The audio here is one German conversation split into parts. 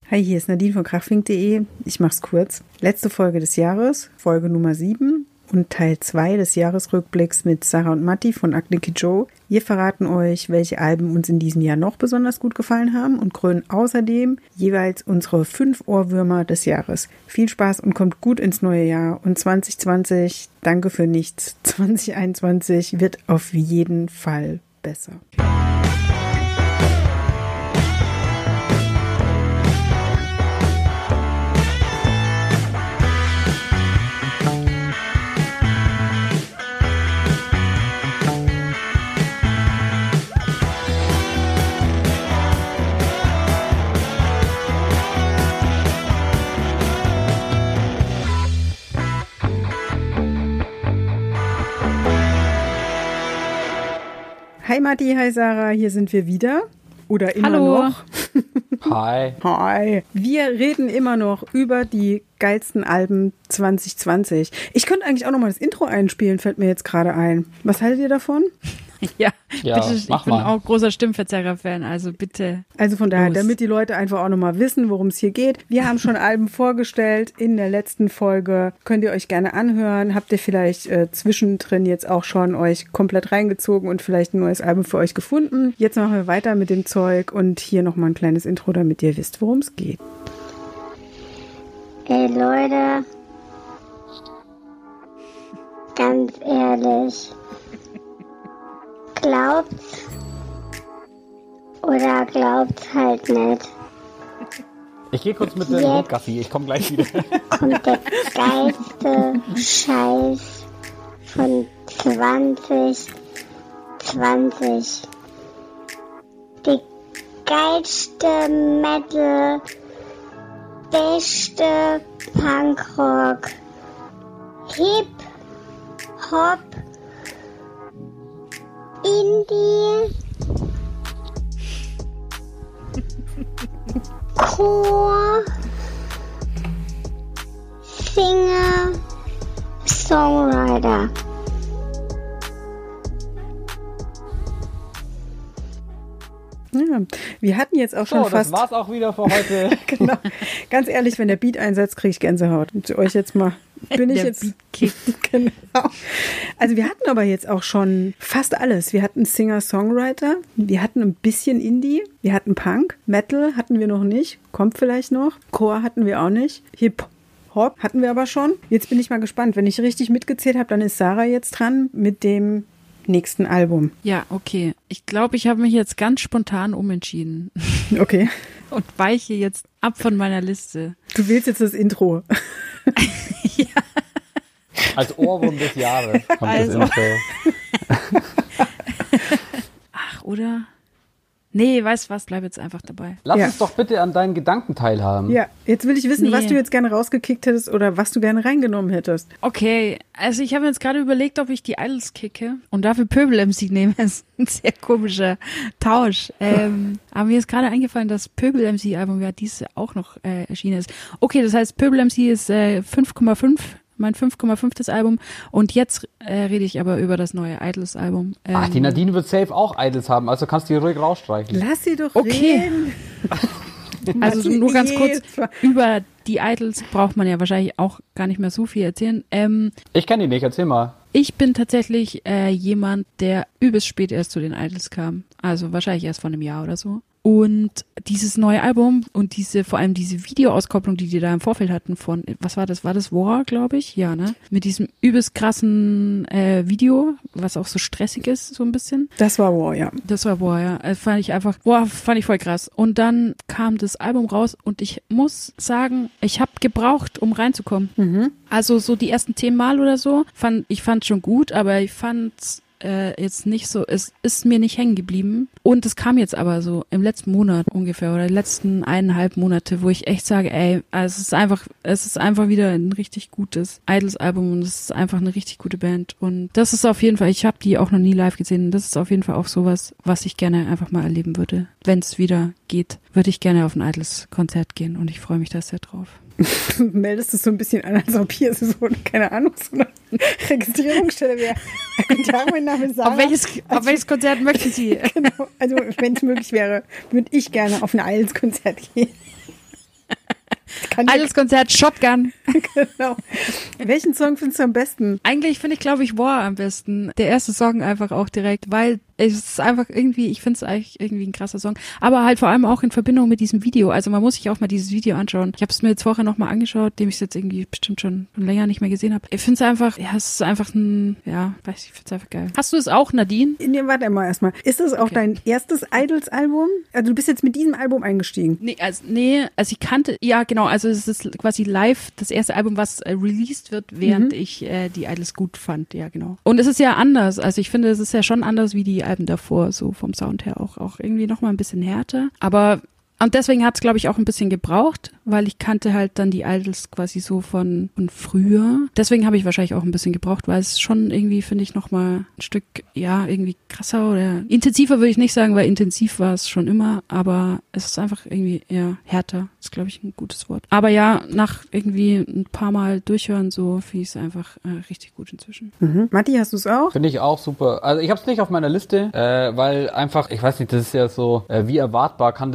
Hi, hier ist Nadine von krachfink.de. Ich mach's kurz. Letzte Folge des Jahres, Folge Nummer 7 und Teil 2 des Jahresrückblicks mit Sarah und Matti von Agniki Joe. Wir verraten euch, welche Alben uns in diesem Jahr noch besonders gut gefallen haben und krönen außerdem jeweils unsere 5 Ohrwürmer des Jahres. Viel Spaß und kommt gut ins neue Jahr. Und 2020, danke für nichts. 2021 wird auf jeden Fall besser. Hi Matti, hi Sarah, hier sind wir wieder. Oder immer noch. Hi. Hi. Wir reden immer noch über die geilsten Alben 2020. Ich könnte eigentlich auch noch mal das Intro einspielen, fällt mir jetzt gerade ein. Was haltet ihr davon? Ja, bitte, ich bin auch großer Stimmverzerrer-Fan, also bitte. Also von daher, damit die Leute einfach auch nochmal wissen, worum es hier geht. Wir haben schon Alben vorgestellt in der letzten Folge. Könnt ihr euch gerne anhören. Habt ihr vielleicht zwischendrin jetzt auch schon euch komplett reingezogen und vielleicht ein neues Album für euch gefunden. Jetzt machen wir weiter mit dem Zeug und hier nochmal ein kleines Intro, damit ihr wisst, worum es geht. Ey Leute, ganz ehrlich, glaubt's oder glaubt's halt nicht. Ich gehe kurz mit dem Gassi, ich komme gleich wieder. Kommt der geilste Scheiß von 2020. Die geilste Metal, beste Punkrock, Hip-Hop, Indie, Chor, Singer, Songwriter. Ja, wir hatten jetzt auch schon fast... das war's auch wieder für heute. Genau. Ganz ehrlich, wenn der Beat einsetzt, kriege ich Gänsehaut. Und zu euch jetzt mal... Bin ich jetzt... Genau. Also wir hatten aber jetzt auch schon fast alles. Wir hatten Singer-Songwriter, wir hatten ein bisschen Indie, wir hatten Punk, Metal hatten wir noch nicht, kommt vielleicht noch, Chor hatten wir auch nicht, Hip-Hop hatten wir aber schon. Jetzt bin ich mal gespannt. Wenn ich richtig mitgezählt habe, dann ist Sarah jetzt dran mit dem nächsten Album. Ja, okay. Ich glaube, ich habe mich jetzt ganz spontan umentschieden. Okay. Und weiche jetzt ab von meiner Liste. Du wählst jetzt das Intro. Ja. Als Ohrwurm des Jahres kommt das Intro. Ach, oder? Nee, weißt du was, bleib jetzt einfach dabei. Lass uns doch bitte an deinen Gedanken teilhaben. Ja, jetzt will ich wissen, was du jetzt gerne rausgekickt hättest oder was du gerne reingenommen hättest. Okay, also ich habe jetzt gerade überlegt, ob ich die Idols kicke und dafür Pöbel MC nehme. Das ist ein sehr komischer Tausch. Aber mir ist gerade eingefallen, dass Pöbel MC Album ja dieses Jahr auch noch erschienen ist. Okay, das heißt Pöbel MC ist 5,5. Mein 5,5. Album. Und jetzt rede ich aber über das neue Idols-Album. Ach, die Nadine wird safe auch Idols haben, also kannst du die ruhig rausstreichen. Lass sie doch reden. Also nur ganz kurz, über die Idols braucht man ja wahrscheinlich auch gar nicht mehr so viel erzählen. Ich kenne die nicht, erzähl mal. Ich bin tatsächlich jemand, der übelst spät erst zu den Idols kam. Also wahrscheinlich erst vor einem Jahr oder so. Und dieses neue Album und vor allem diese Videoauskopplung, die die da im Vorfeld hatten von, was war das? War das War, glaube ich? Ja, ne? Mit diesem übelst krassen Video, was auch so stressig ist, so ein bisschen. Das war War, ja. Das war War, ja. Fand ich voll krass. Und dann kam das Album raus und ich muss sagen, ich habe gebraucht, um reinzukommen. Mhm. Also so die ersten 10 Mal oder so, ich fand schon gut, aber ich fand's jetzt nicht so, es ist mir nicht hängen geblieben. Und es kam jetzt aber so im letzten Monat ungefähr oder die letzten 1,5 Monate, wo ich echt sage, ey, es ist einfach wieder ein richtig gutes Idols-Album und es ist einfach eine richtig gute Band. Und das ist auf jeden Fall, ich habe die auch noch nie live gesehen und das ist auf jeden Fall auch sowas, was ich gerne einfach mal erleben würde. Wenn es wieder geht, würde ich gerne auf ein Idols-Konzert gehen und ich freue mich da sehr drauf. Du meldest es so ein bisschen an, als ob hier so, keine Ahnung, so eine Registrierungsstelle wäre. Guten Tag, mein Name ist Sarah. Auf welches Konzert möchten Sie? Genau, also wenn es möglich wäre, würde ich gerne auf ein Idols-Konzert gehen. Idols-Konzert, Shotgun. Genau. Welchen Song findest du am besten? Eigentlich finde ich, glaube ich, War am besten. Der erste Song einfach auch direkt, weil es ist einfach irgendwie, ich finde es eigentlich irgendwie ein krasser Song. Aber halt vor allem auch in Verbindung mit diesem Video. Also man muss sich auch mal dieses Video anschauen. Ich habe es mir jetzt vorher nochmal angeschaut, dem ich es jetzt irgendwie bestimmt schon länger nicht mehr gesehen habe. Ich finde es einfach, ja, es ist einfach ein, ja, weiß ich finde es einfach geil. Hast du es auch, Nadine? Nee, warte mal erstmal. Ist das auch dein erstes Idols-Album? Also du bist jetzt mit diesem Album eingestiegen? Nee, also ich kannte, ja genau, also es ist quasi live das erste Album, was released wird, während ich die Idols gut fand, ja genau. Und es ist ja anders, also ich finde, es ist ja schon anders wie die Alben davor, so vom Sound her auch irgendwie nochmal ein bisschen härter, aber und deswegen hat es, glaube ich, auch ein bisschen gebraucht, weil ich kannte halt dann die Idols quasi so von früher. Deswegen habe ich wahrscheinlich auch ein bisschen gebraucht, weil es schon irgendwie, finde ich, nochmal ein Stück, ja, irgendwie krasser oder intensiver würde ich nicht sagen, weil intensiv war es schon immer, aber es ist einfach irgendwie eher härter, ist, glaube ich, ein gutes Wort. Aber ja, nach irgendwie ein paar Mal durchhören, so finde ich es einfach richtig gut inzwischen. Matti, hast du es auch? Finde ich auch super. Also ich habe es nicht auf meiner Liste, weil einfach, ich weiß nicht, das ist ja so, wie erwartbar kann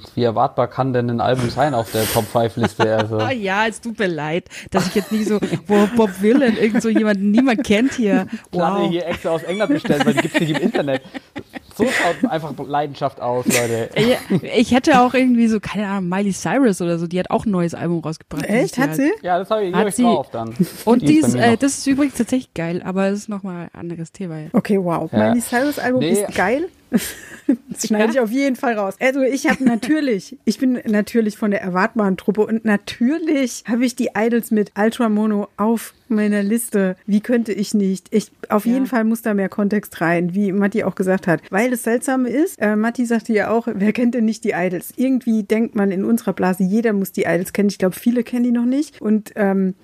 denn ein Album sein auf der Top-5-Liste? Also. Oh ja, es tut mir leid, dass ich jetzt nicht so, Bob Dylan, irgend so jemanden niemand kennt hier. Wow. Hier extra aus England bestellt, weil die gibt's nicht im Internet. So schaut einfach Leidenschaft aus, Leute. Ich hätte auch irgendwie so, keine Ahnung, Miley Cyrus oder so, die hat auch ein neues Album rausgebracht. Echt? Hat sie? Ja, das habe ich drauf dann. Und das ist übrigens tatsächlich geil, aber es ist nochmal ein anderes Thema. Okay, wow. Ja. Miley Cyrus Album ist geil. Das schneide ich auf jeden Fall raus. Also ich bin natürlich von der erwartbaren Truppe und natürlich habe ich die Idols mit Ultra Mono auf meiner Liste. Wie könnte ich nicht? Auf jeden Fall muss da mehr Kontext rein, wie Matti auch gesagt hat. Weil es seltsam ist, Matti sagte ja auch, wer kennt denn nicht die Idols? Irgendwie denkt man in unserer Blase, jeder muss die Idols kennen. Ich glaube, viele kennen die noch nicht und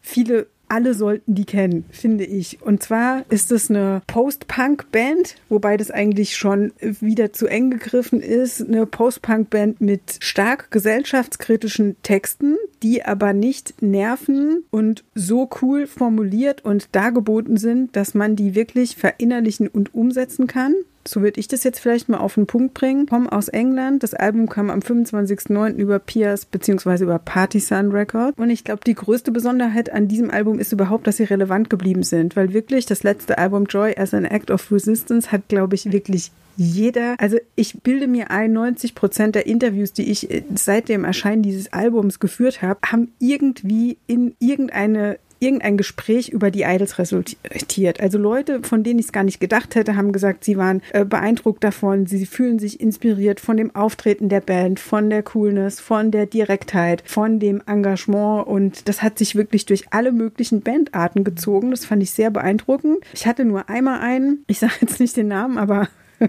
alle sollten die kennen, finde ich. Und zwar ist es eine Post-Punk-Band, wobei das eigentlich schon wieder zu eng gegriffen ist. Eine Post-Punk-Band mit stark gesellschaftskritischen Texten, die aber nicht nerven und so cool formuliert und dargeboten sind, dass man die wirklich verinnerlichen und umsetzen kann. So würde ich das jetzt vielleicht mal auf den Punkt bringen. Komme aus England. Das Album kam am 25.09. über Piers bzw. über Partisan Records. Und ich glaube, die größte Besonderheit an diesem Album ist überhaupt, dass sie relevant geblieben sind. Weil wirklich das letzte Album Joy as an Act of Resistance hat, glaube ich, wirklich jeder, also ich bilde mir ein, 90% der Interviews, die ich seit dem Erscheinen dieses Albums geführt habe, haben irgendwie in irgendein Gespräch über die Idols resultiert. Also Leute, von denen ich es gar nicht gedacht hätte, haben gesagt, sie waren beeindruckt davon, sie fühlen sich inspiriert von dem Auftreten der Band, von der Coolness, von der Direktheit, von dem Engagement und das hat sich wirklich durch alle möglichen Bandarten gezogen. Das fand ich sehr beeindruckend. Ich hatte nur einmal einen, ich sage jetzt nicht den Namen, aber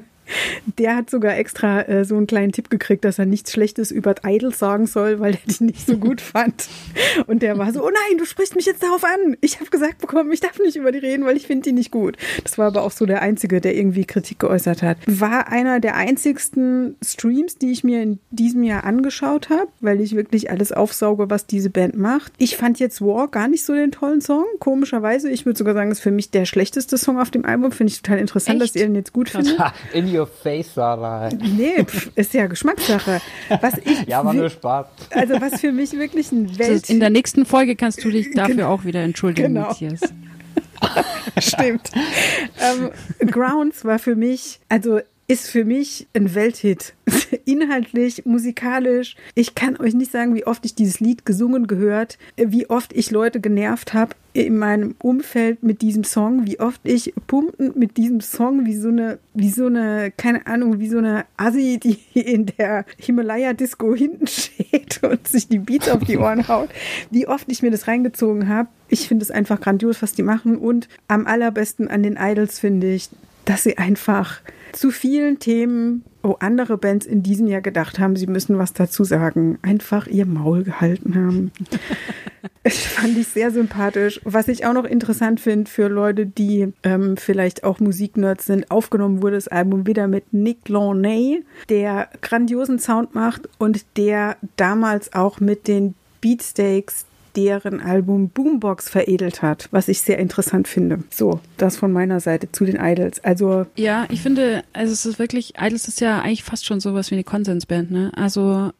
der hat sogar extra so einen kleinen Tipp gekriegt, dass er nichts Schlechtes über Idols sagen soll, weil er die nicht so gut fand. Und der war so, oh nein, du sprichst mich jetzt darauf an. Ich habe gesagt bekommen, ich darf nicht über die reden, weil ich finde die nicht gut. Das war aber auch so der Einzige, der irgendwie Kritik geäußert hat. War einer der einzigsten Streams, die ich mir in diesem Jahr angeschaut habe, weil ich wirklich alles aufsauge, was diese Band macht. Ich fand jetzt War gar nicht so den tollen Song. Komischerweise, ich würde sogar sagen, ist für mich der schlechteste Song auf dem Album. Finde ich total interessant, dass ihr den jetzt gut findet. In your face, Sarah. Nee, ist ja Geschmackssache. War nur Spaß. Also was für mich wirklich ein in der nächsten Folge kannst du dich dafür auch wieder entschuldigen, Matthias. Stimmt. Grounds war für mich, ist für mich ein Welthit. Inhaltlich, musikalisch. Ich kann euch nicht sagen, wie oft ich dieses Lied gesungen gehört, wie oft ich Leute genervt habe in meinem Umfeld mit diesem Song, wie oft ich pumpend mit diesem Song wie so eine, keine Ahnung, wie so eine Assi, die in der Himalaya-Disco hinten steht und sich die Beats auf die Ohren haut, wie oft ich mir das reingezogen habe. Ich finde es einfach grandios, was die machen und am allerbesten an den Idols finde ich, dass sie einfach zu vielen Themen, wo andere Bands in diesem Jahr gedacht haben, sie müssen was dazu sagen, einfach ihr Maul gehalten haben. Das fand ich sehr sympathisch. Was ich auch noch interessant finde für Leute, die vielleicht auch Musiknerds sind, aufgenommen wurde das Album wieder mit Nick Launay, der grandiosen Sound macht und der damals auch mit den Beatsteaks deren Album Boombox veredelt hat, was ich sehr interessant finde. So, das von meiner Seite zu den Idols. Also ja, ich finde, es ist wirklich, Idols ist ja eigentlich fast schon sowas wie eine Konsensband, ne? Also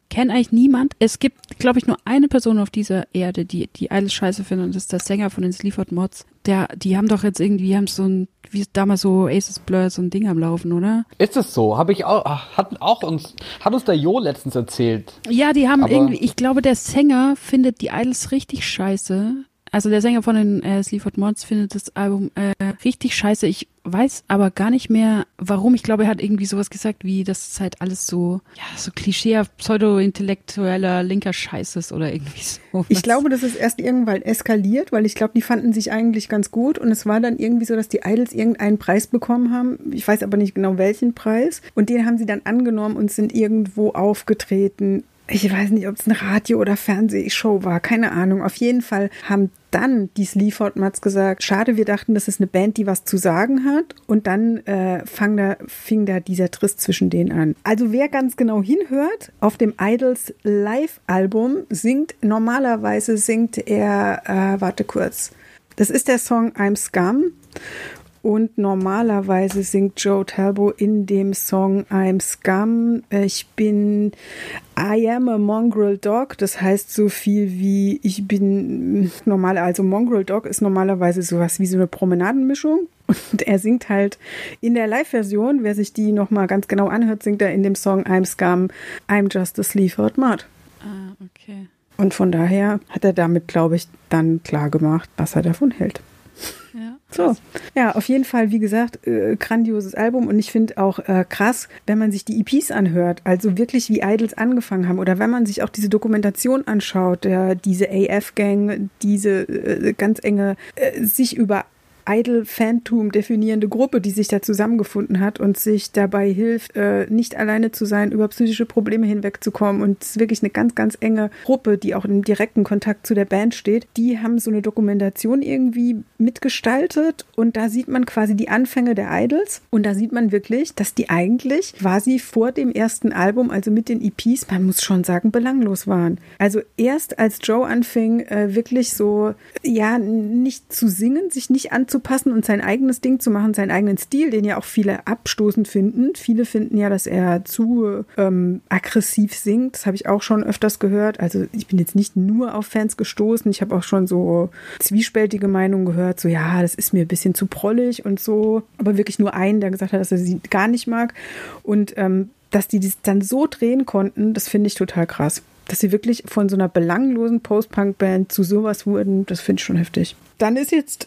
kennt eigentlich niemand. Es gibt, glaube ich, nur eine Person auf dieser Erde, die Idols scheiße findet, und das ist der Sänger von den Sleaford Mods. Die haben doch jetzt irgendwie, so ein, wie damals so Aces Blur, so ein Ding am Laufen, oder? Ist es so? Hat uns der Jo letztens erzählt. Ja, die haben irgendwie, ich glaube, der Sänger findet die Idols richtig scheiße. Also der Sänger von den Sleaford Mods findet das Album richtig scheiße. Ich weiß aber gar nicht mehr, warum. Ich glaube, er hat irgendwie sowas gesagt, wie das ist halt alles so, ja, so klischeehaft, pseudo-intellektueller linker Scheiß ist oder irgendwie so. Ich glaube, das ist erst irgendwann eskaliert, weil ich glaube, die fanden sich eigentlich ganz gut und es war dann irgendwie so, dass die Idols irgendeinen Preis bekommen haben. Ich weiß aber nicht genau, welchen Preis. Und den haben sie dann angenommen und sind irgendwo aufgetreten. Ich weiß nicht, ob es eine Radio- oder Fernsehshow war, keine Ahnung. Auf jeden Fall haben dann die Sleaford Mods gesagt, schade, wir dachten, das ist eine Band, die was zu sagen hat. Und dann fing da dieser Triss zwischen denen an. Also wer ganz genau hinhört, auf dem Idols Live-Album normalerweise singt er, warte kurz, das ist der Song I'm Scum. Und normalerweise singt Joe Talbot in dem Song I'm Scum, I am a mongrel dog, das heißt so viel wie ich bin normal, also mongrel dog ist normalerweise sowas wie so eine Promenadenmischung. Und er singt halt in der Live-Version, wer sich die nochmal ganz genau anhört, singt er in dem Song I'm Scum, I'm just a Sleaford Mod. Ah, okay. Und von daher hat er damit, glaube ich, dann klar gemacht, was er davon hält. Ja. So, ja, auf jeden Fall, wie gesagt, grandioses Album und ich finde auch krass, wenn man sich die EPs anhört, also wirklich wie Idols angefangen haben oder wenn man sich auch diese Dokumentation anschaut, diese AF-Gang, diese ganz enge, sich über Idol-Fantum definierende Gruppe, die sich da zusammengefunden hat und sich dabei hilft, nicht alleine zu sein, über psychische Probleme hinwegzukommen. Und es ist wirklich eine ganz, ganz enge Gruppe, die auch im direkten Kontakt zu der Band steht. Die haben so eine Dokumentation irgendwie mitgestaltet und da sieht man quasi die Anfänge der Idols und da sieht man wirklich, dass die eigentlich quasi vor dem ersten Album, also mit den EPs, man muss schon sagen, belanglos waren. Also erst als Joe anfing, wirklich so, ja, nicht zu singen, sich nicht anzupassen und sein eigenes Ding zu machen, seinen eigenen Stil, den ja auch viele abstoßend finden. Viele finden ja, dass er zu aggressiv singt. Das habe ich auch schon öfters gehört. Also ich bin jetzt nicht nur auf Fans gestoßen. Ich habe auch schon so zwiespältige Meinungen gehört. So, ja, das ist mir ein bisschen zu prollig und so. Aber wirklich nur einen, der gesagt hat, dass er sie gar nicht mag. Und dass die das dann so drehen konnten, das finde ich total krass. Dass sie wirklich von so einer belanglosen Post-Punk-Band zu sowas wurden, das finde ich schon heftig. Dann ist jetzt,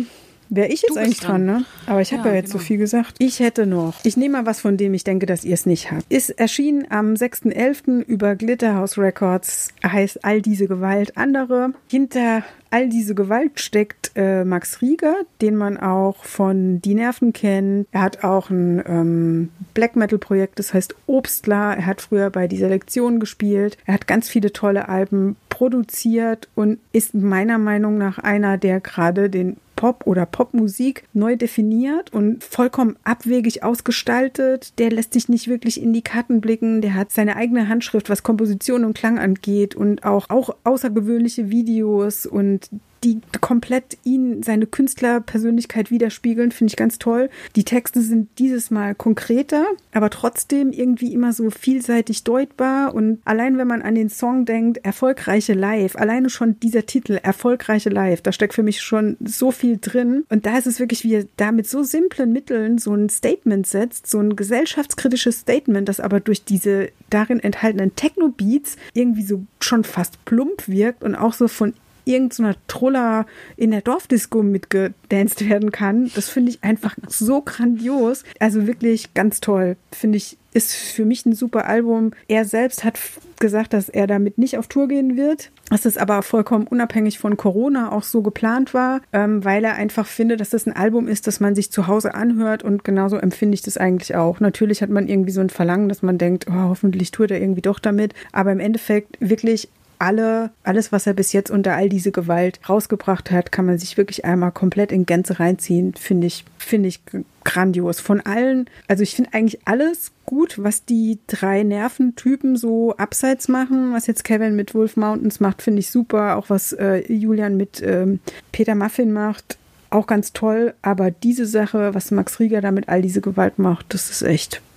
wäre ich jetzt eigentlich dran, ne? Aber ich habe ja jetzt so viel gesagt. Ich nehme mal was, von dem ich denke, dass ihr es nicht habt. Ist erschienen am 6.11. über Glitterhouse Records, heißt All diese Gewalt andere. Hinter All diese Gewalt steckt Max Rieger, den man auch von Die Nerven kennt. Er hat auch ein Black Metal Projekt, das heißt Obstler. Er hat früher bei Die Selektion gespielt. Er hat ganz viele tolle Alben produziert und ist meiner Meinung nach einer, der gerade den Pop oder Popmusik neu definiert und vollkommen abwegig ausgestaltet. Der lässt sich nicht wirklich in die Karten blicken. Der hat seine eigene Handschrift, was Komposition und Klang angeht und auch außergewöhnliche Videos und die komplett seine Künstlerpersönlichkeit widerspiegeln, finde ich ganz toll. Die Texte sind dieses Mal konkreter, aber trotzdem irgendwie immer so vielseitig deutbar und allein wenn man an den Song denkt, Erfolgreiche Live, alleine schon dieser Titel, Erfolgreiche Live, da steckt für mich schon so viel drin und da ist es wirklich, wie er da mit so simplen Mitteln so ein Statement setzt, so ein gesellschaftskritisches Statement, das aber durch diese darin enthaltenen Techno-Beats irgendwie so schon fast plump wirkt und auch so von irgendeiner Truller in der Dorfdisco mitgedanced werden kann. Das finde ich einfach so grandios. Also wirklich ganz toll. Finde ich, ist für mich ein super Album. Er selbst hat gesagt, dass er damit nicht auf Tour gehen wird. Dass das aber vollkommen unabhängig von Corona auch so geplant war, weil er einfach findet, dass das ein Album ist, das man sich zu Hause anhört und genauso empfinde ich das eigentlich auch. Natürlich hat man irgendwie so ein Verlangen, dass man denkt, oh, hoffentlich tourt er irgendwie doch damit. Aber im Endeffekt wirklich alles, was er bis jetzt unter All diese Gewalt rausgebracht hat, kann man sich wirklich einmal komplett in Gänze reinziehen. Finde ich grandios. Von allen, also ich finde eigentlich alles gut, was die 3 Nerventypen so abseits machen. Was jetzt Kevin mit Wolf Mountains macht, finde ich super. Auch was Julian mit Peter Muffin macht, auch ganz toll. Aber diese Sache, was Max Rieger da mit All diese Gewalt macht, das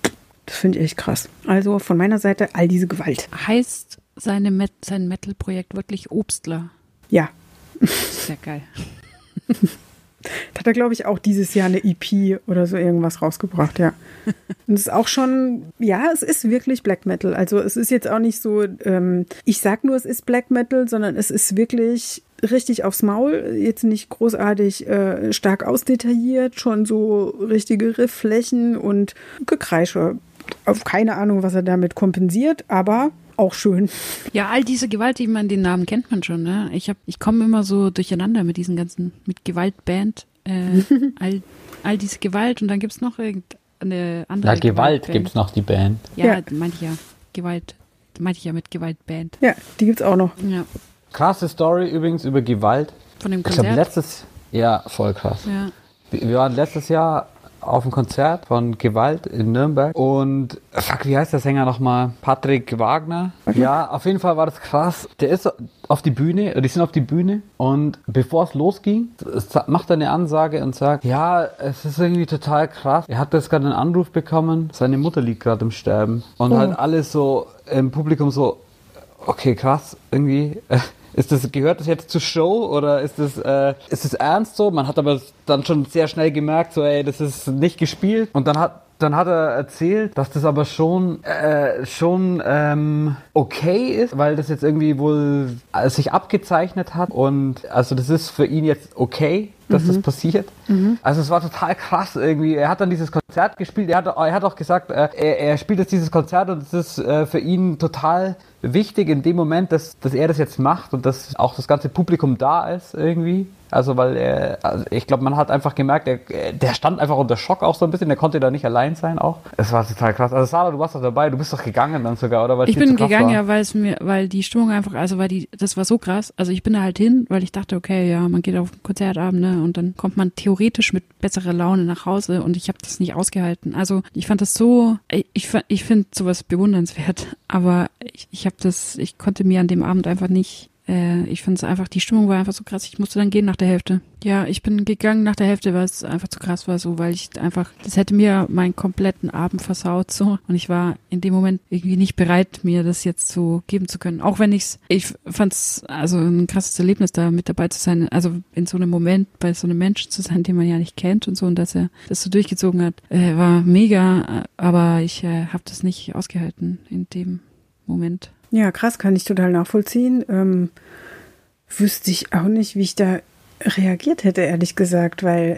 Das finde ich echt krass. Also von meiner Seite all diese Gewalt. Heißt sein Metal-Projekt wirklich Obstler? Ja. Sehr geil. Da hat er, glaube ich, auch dieses Jahr eine EP oder so irgendwas rausgebracht, ja. Und es ist auch schon, ja, es ist wirklich Black Metal. Also es ist jetzt auch nicht so, ich sag nur, es ist Black Metal, sondern es ist wirklich richtig aufs Maul, jetzt nicht großartig stark ausdetailliert, schon so richtige Riffflächen und Gekreische. Auf keine Ahnung, was er damit kompensiert, aber auch schön. Ja, all diese Gewalt, die man, den Namen kennt man schon, ne? Ich komme immer so durcheinander mit diesen ganzen, mit Gewaltband, all diese Gewalt und dann gibt's noch irgendeine andere. Na, Gewalt gibt's noch, die Band. Ja, meinte ich ja. Gewalt, meinte ich ja mit Gewaltband. Ja, die gibt's auch noch. Ja. Krasse Story übrigens über Gewalt. Von dem Ich Konzert. glaube ja, voll krass. Ja. Wir waren letztes Jahr auf einem Konzert von Gewalt in Nürnberg und wie heißt der Sänger nochmal? Patrick Wagner. Ja, auf jeden Fall war das krass. Der ist auf die Bühne, die sind auf die Bühne und bevor es losging, macht er eine Ansage und sagt, ja, es ist irgendwie total krass. Er hat jetzt gerade einen Anruf bekommen, seine Mutter liegt gerade im Sterben und halt alles so im Publikum so, okay, krass, irgendwie. Gehört das jetzt zur Show oder ist das ernst so? Man hat aber dann schon sehr schnell gemerkt, so ey, das ist nicht gespielt. Und dann hat er erzählt, dass das aber schon okay ist, weil das jetzt irgendwie wohl sich abgezeichnet hat und also das ist für ihn jetzt okay, dass das passiert. Also es war total krass irgendwie. Er hat dann dieses Konzert gespielt. Er hat auch gesagt, er spielt jetzt dieses Konzert und es ist für ihn total wichtig in dem Moment, dass er das jetzt macht und dass auch das ganze Publikum da ist irgendwie. Also weil ich glaube, man hat einfach gemerkt, der stand einfach unter Schock auch so ein bisschen, der konnte da nicht allein sein auch. Es war total krass. Also Sarah, du warst doch dabei, du bist doch gegangen dann sogar, oder? Ich bin gegangen, ja, weil die Stimmung einfach, also das war so krass. Also ich bin da halt hin, weil ich dachte, okay, ja, man geht auf einen Konzertabend, ne, und dann kommt man theoretisch mit besserer Laune nach Hause und ich habe das nicht ausgehalten. Also ich fand das so, ich finde sowas bewundernswert, aber ich konnte mir an dem Abend einfach nicht, ich fand es einfach, die Stimmung war einfach so krass, ich musste dann gehen nach der Hälfte. Ja, ich bin gegangen nach der Hälfte, weil es einfach zu krass war, so, weil ich einfach, das hätte mir meinen kompletten Abend versaut, so, und ich war in dem Moment irgendwie nicht bereit, mir das jetzt so geben zu können. Auch wenn ich fand's also ein krasses Erlebnis, da mit dabei zu sein, also in so einem Moment bei so einem Menschen zu sein, den man ja nicht kennt und so, und dass er das so durchgezogen hat, war mega, aber ich habe das nicht ausgehalten in dem Moment. Ja, krass, kann ich total nachvollziehen. Wüsste ich auch nicht, wie ich da reagiert hätte, ehrlich gesagt, weil,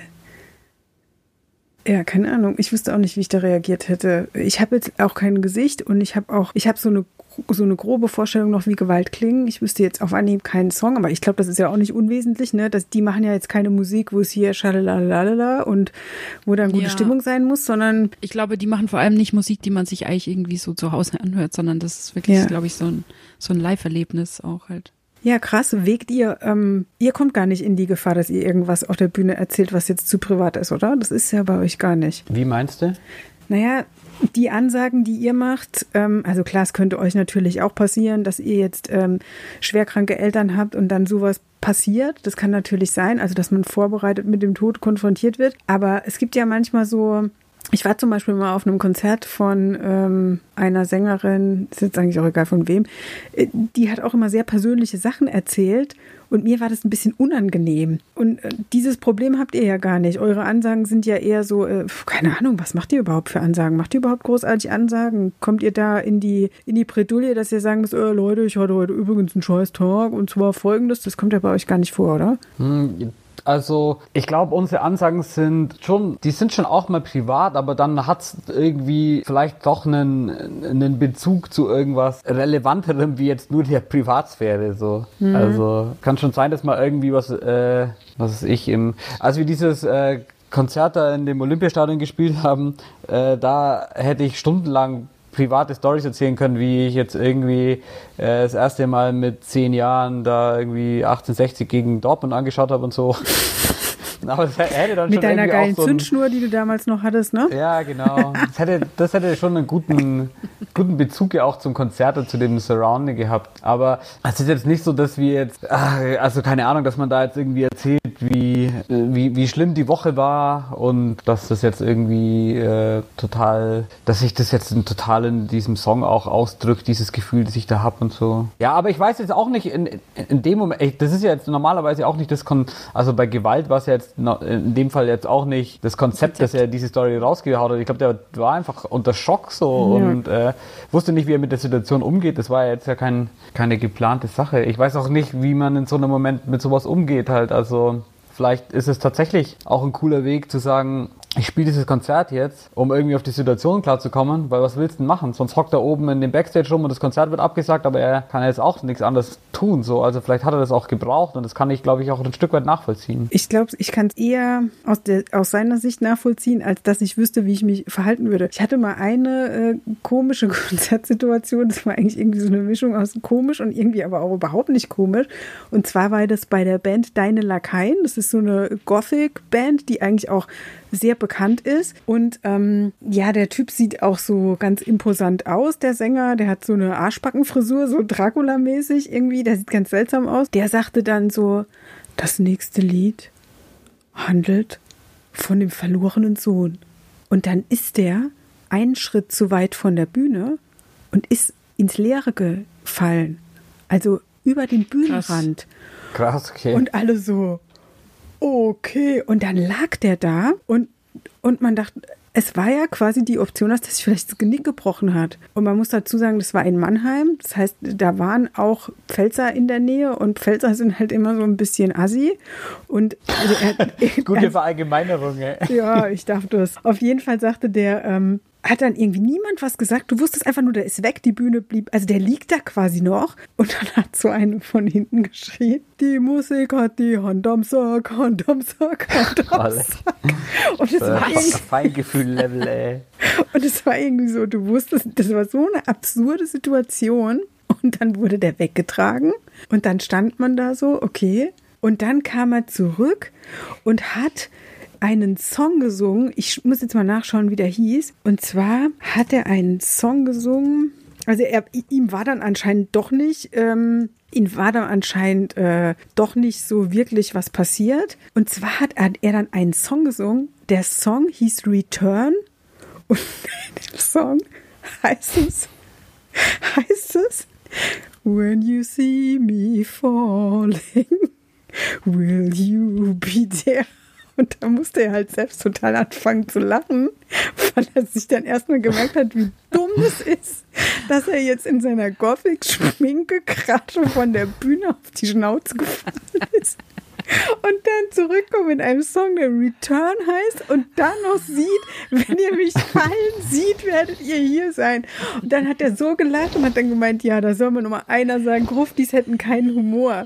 ja, keine Ahnung, ich wüsste auch nicht, wie ich da reagiert hätte. Ich habe jetzt auch kein Gesicht und ich habe so eine grobe Vorstellung noch, wie Gewalt klingen. Ich wüsste jetzt auf Anhieb keinen Song, aber ich glaube, das ist ja auch nicht unwesentlich, ne? Die machen ja jetzt keine Musik, wo es hier schalalalala und wo dann gute Stimmung sein muss, sondern ich glaube, die machen vor allem nicht Musik, die man sich eigentlich irgendwie so zu Hause anhört, sondern das ist wirklich, glaube ich, so ein Live-Erlebnis auch halt. Ja, krass. Ihr kommt gar nicht in die Gefahr, dass ihr irgendwas auf der Bühne erzählt, was jetzt zu privat ist, oder? Das ist ja bei euch gar nicht. Wie meinst du? Naja, die Ansagen, die ihr macht, also klar, es könnte euch natürlich auch passieren, dass ihr jetzt schwerkranke Eltern habt und dann sowas passiert. Das kann natürlich sein, also dass man vorbereitet mit dem Tod konfrontiert wird. Aber es gibt ja manchmal so, ich war zum Beispiel mal auf einem Konzert von einer Sängerin, ist jetzt eigentlich auch egal von wem, die hat auch immer sehr persönliche Sachen erzählt und mir war das ein bisschen unangenehm. Und dieses Problem habt ihr ja gar nicht. Eure Ansagen sind ja eher so, keine Ahnung, was macht ihr überhaupt für Ansagen? Macht ihr überhaupt großartig Ansagen? Kommt ihr da in die Bredouille, dass ihr sagen müsst, Leute, ich hatte heute übrigens einen scheiß Tag und zwar Folgendes, das kommt ja bei euch gar nicht vor, oder? Also, ich glaube, unsere Ansagen sind schon auch mal privat, aber dann hat's irgendwie vielleicht doch einen Bezug zu irgendwas Relevanterem, wie jetzt nur der Privatsphäre, so. Mhm. Also, kann schon sein, dass mal irgendwie was weiß ich, als wir dieses Konzert da in dem Olympiastadion gespielt haben, da hätte ich stundenlang private Storys erzählen können, wie ich jetzt irgendwie das erste Mal mit 10 Jahren da irgendwie 1860 gegen Dortmund angeschaut habe und so. Aber das hätte dann mit schon deiner geilen auch so Zündschnur, die du damals noch hattest, ne? Ja, genau. Das hätte schon einen guten Bezug ja auch zum Konzert und zu dem Surrounding gehabt. Aber es ist jetzt nicht so, dass wir jetzt, also keine Ahnung, dass man da jetzt irgendwie erzählt, wie wie schlimm die Woche war und dass das jetzt irgendwie dass sich das jetzt total in diesem Song auch ausdrückt, dieses Gefühl, das ich da habe und so. Ja, aber ich weiß jetzt auch nicht, in dem Moment, das ist ja jetzt normalerweise auch nicht also bei Gewalt war es ja jetzt in dem Fall jetzt auch nicht das Konzept, dass er diese Story rausgehauen hat. Ich glaube, der war einfach unter Schock so und wusste nicht, wie er mit der Situation umgeht. Das war ja jetzt ja keine geplante Sache. Ich weiß auch nicht, wie man in so einem Moment mit sowas umgeht halt. Also vielleicht ist es tatsächlich auch ein cooler Weg zu sagen, ich spiele dieses Konzert jetzt, um irgendwie auf die Situation klarzukommen, weil was willst du denn machen? Sonst hockt er oben in dem Backstage rum und das Konzert wird abgesagt, aber er kann jetzt auch nichts anderes tun. So. Also vielleicht hat er das auch gebraucht und das kann ich, glaube ich, auch ein Stück weit nachvollziehen. Ich glaube, ich kann es eher aus seiner Sicht nachvollziehen, als dass ich wüsste, wie ich mich verhalten würde. Ich hatte mal eine komische Konzertsituation, das war eigentlich irgendwie so eine Mischung aus komisch und irgendwie aber auch überhaupt nicht komisch. Und zwar war das bei der Band Deine Lakaien. Das ist so eine Gothic-Band, die eigentlich auch sehr bekannt ist. Und der Typ sieht auch so ganz imposant aus, der Sänger. Der hat so eine Arschbackenfrisur, so Dracula-mäßig irgendwie. Der sieht ganz seltsam aus. Der sagte dann so, das nächste Lied handelt von dem verlorenen Sohn. Und dann ist der einen Schritt zu weit von der Bühne und ist ins Leere gefallen. Also über den Bühnenrand. Krass, okay. Und alle so, okay. Und dann lag der da und man dachte, es war ja quasi die Option, dass das vielleicht das Genick gebrochen hat. Und man muss dazu sagen, das war in Mannheim. Das heißt, da waren auch Pfälzer in der Nähe und Pfälzer sind halt immer so ein bisschen assi. Und also gute Verallgemeinerung, ey. Ja, ich dachte das. Auf jeden Fall sagte der, hat dann irgendwie niemand was gesagt. Du wusstest einfach nur, der ist weg, die Bühne blieb, also der liegt da quasi noch. Und dann hat so eine von hinten geschrien, die Musik hat die Hand am Sack, Hand am Sack, Hand am Sack. Und das war irgendwie Feingefühl-Level, ey. Und es war irgendwie so, du wusstest, das war so eine absurde Situation. Und dann wurde der weggetragen. Und dann stand man da so, okay. Und dann kam er zurück und hat einen Song gesungen. Ich muss jetzt mal nachschauen, wie der hieß. Und zwar hat er einen Song gesungen. Also ihm war dann anscheinend doch nicht so wirklich was passiert. Und zwar hat er dann einen Song gesungen. Der Song hieß Return. Und in dem Song heißt es When you see me falling, will you be there? Und da musste er halt selbst total anfangen zu lachen, weil er sich dann erstmal gemerkt hat, wie dumm es ist, dass er jetzt in seiner Gothic-Schminke gerade von der Bühne auf die Schnauze gefallen ist. Und dann zurückkommt mit einem Song, der Return heißt und dann noch sieht, wenn ihr mich fallen seht, werdet ihr hier sein. Und dann hat er so gelacht und hat dann gemeint, ja, da soll man nur mal einer sagen, Gruftis hätten keinen Humor.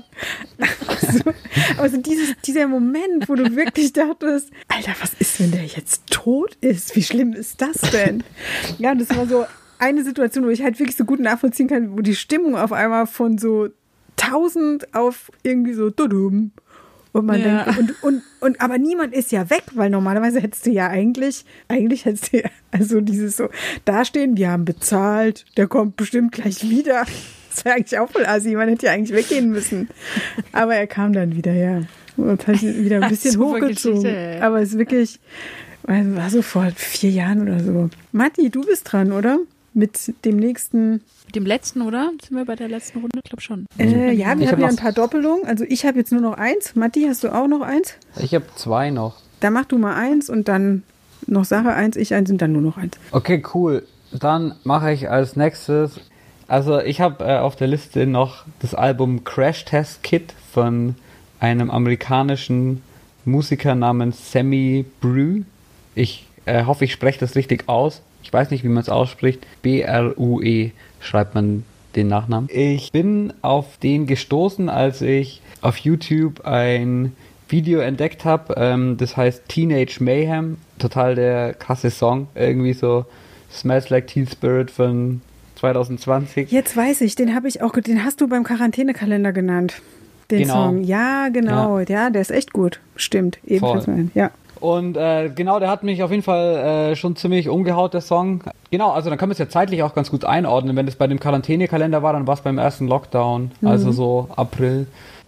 Also dieser Moment, wo du wirklich dachtest, Alter, was ist, wenn der jetzt tot ist? Wie schlimm ist das denn? Ja, und das war so eine Situation, wo ich halt wirklich so gut nachvollziehen kann, wo die Stimmung auf einmal von so 1000 auf irgendwie so dudum. Und man denkt, und aber niemand ist ja weg, weil normalerweise hättest du ja eigentlich hättest du ja, also dieses so, dastehen, wir haben bezahlt, der kommt bestimmt gleich wieder. Das wäre eigentlich auch voll assi, man hätte ja eigentlich weggehen müssen. Aber er kam dann wieder, ja. Und hat sich wieder ein bisschen hochgezogen. Aber es ist wirklich, also war so vor 4 Jahren oder so. Matti, du bist dran, oder? Mit dem nächsten. Mit dem letzten, oder? Sind wir bei der letzten Runde? Ich glaube schon. Ja, wir haben ja ein paar Doppelungen. Also ich habe jetzt nur noch 1. Matti, hast du auch noch 1? Ich habe 2 noch. Dann mach du mal 1 und dann noch Sache 1, ich 1 und dann nur noch 1. Okay, cool. Dann mache ich als nächstes, also ich habe auf der Liste noch das Album Crash Test Kit von einem amerikanischen Musiker namens Sammy Brue. Ich hoffe, ich spreche das richtig aus. Ich weiß nicht, wie man es ausspricht. B-R-U-E schreibt man den Nachnamen. Ich bin auf den gestoßen, als ich auf YouTube ein Video entdeckt habe. Das heißt Teenage Mayhem. Total der krasse Song. Irgendwie so Smells Like Teen Spirit von 2020. Jetzt weiß ich, den hast du beim Quarantänekalender genannt. Den Song. Ja, genau. Ja, der ist echt gut. Stimmt. Ebenfalls. Ja. Und genau, der hat mich auf jeden Fall schon ziemlich umgehaut, der Song. Genau, also dann können wir es ja zeitlich auch ganz gut einordnen. Wenn das bei dem Quarantänekalender war, dann war es beim ersten Lockdown, also so April.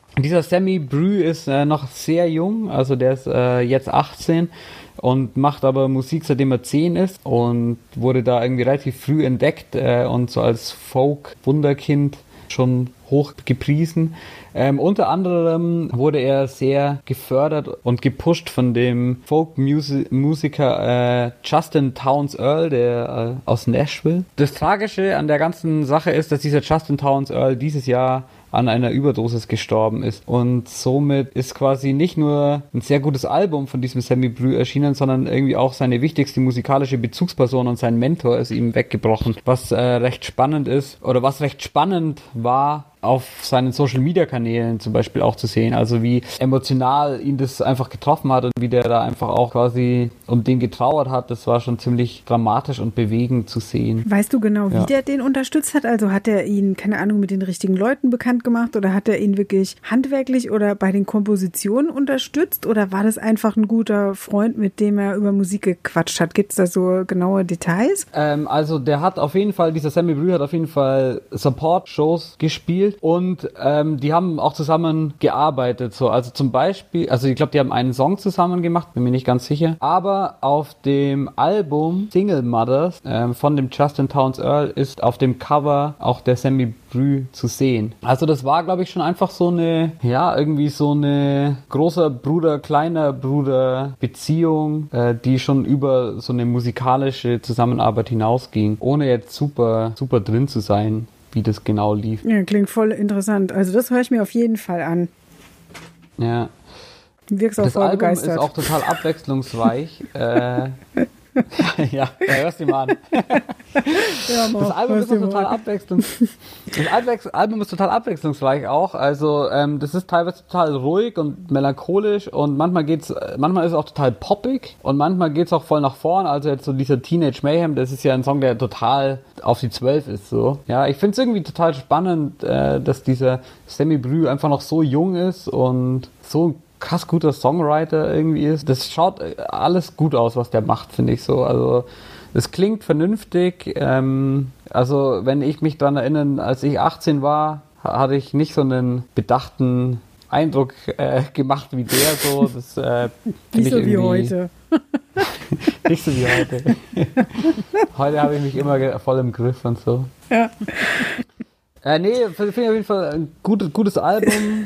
Dieser Sammy Brü ist noch sehr jung, also der ist jetzt 18 und macht aber Musik, seitdem er 10 ist und wurde da irgendwie relativ früh entdeckt und so als Folk-Wunderkind schon hoch gepriesen. Unter anderem wurde er sehr gefördert und gepusht von dem Folk-Musiker Justin Townes Earl, der aus Nashville. Das Tragische an der ganzen Sache ist, dass dieser Justin Townes Earl dieses Jahr an einer Überdosis gestorben ist. Und somit ist quasi nicht nur ein sehr gutes Album von diesem Sammy Brü erschienen, sondern irgendwie auch seine wichtigste musikalische Bezugsperson und sein Mentor ist ihm weggebrochen. Was recht spannend ist, oder was recht spannend war, auf seinen Social-Media-Kanälen zum Beispiel auch zu sehen, also wie emotional ihn das einfach getroffen hat und wie der da einfach auch quasi um den getrauert hat, das war schon ziemlich dramatisch und bewegend zu sehen. Weißt du genau, wie der den unterstützt hat? Also hat er ihn, keine Ahnung, mit den richtigen Leuten bekannt gemacht oder hat er ihn wirklich handwerklich oder bei den Kompositionen unterstützt oder war das einfach ein guter Freund, mit dem er über Musik gequatscht hat? Gibt es da so genaue Details? Also der hat auf jeden Fall, dieser Sammy Brü hat auf jeden Fall Support-Shows gespielt und die haben auch zusammen gearbeitet. So. Also zum Beispiel, also ich glaube, die haben einen Song zusammen gemacht, bin mir nicht ganz sicher. Aber auf dem Album Single Mothers von dem Justin Townes Earl ist auf dem Cover auch der Sammy Brü zu sehen. Also das war, glaube ich, schon einfach so eine, ja, irgendwie so eine großer Bruder, kleiner Bruder Beziehung, die schon über so eine musikalische Zusammenarbeit hinausging, ohne jetzt super drin zu sein, wie das genau lief. Ja, klingt voll interessant. Also das höre ich mir auf jeden Fall an. Ja. Wirkst auch das voll Album begeistert. ist auch total abwechslungsreich. Ja, hörst du mal an. Ja, Das Album ist total Album ist total abwechslungsreich auch. Also das ist teilweise total ruhig und melancholisch und manchmal ist es auch total poppig und manchmal geht's auch voll nach vorn. Also jetzt so dieser Teenage Mayhem, das ist ja ein Song, der total auf die 12 ist. So. Ja, ich finde es irgendwie total spannend, dass dieser Sammy Brü einfach noch so jung ist und so krass guter Songwriter irgendwie ist. Das schaut alles gut aus, was der macht, finde ich so. Also es klingt vernünftig. Also wenn ich mich daran erinnere, als ich 18 war, hatte ich nicht so einen bedachten Eindruck gemacht wie der so. Das nicht so wie heute. Nicht so wie heute. Heute habe ich mich immer voll im Griff und so. Ja. Nee, finde ich auf jeden Fall ein gutes Album.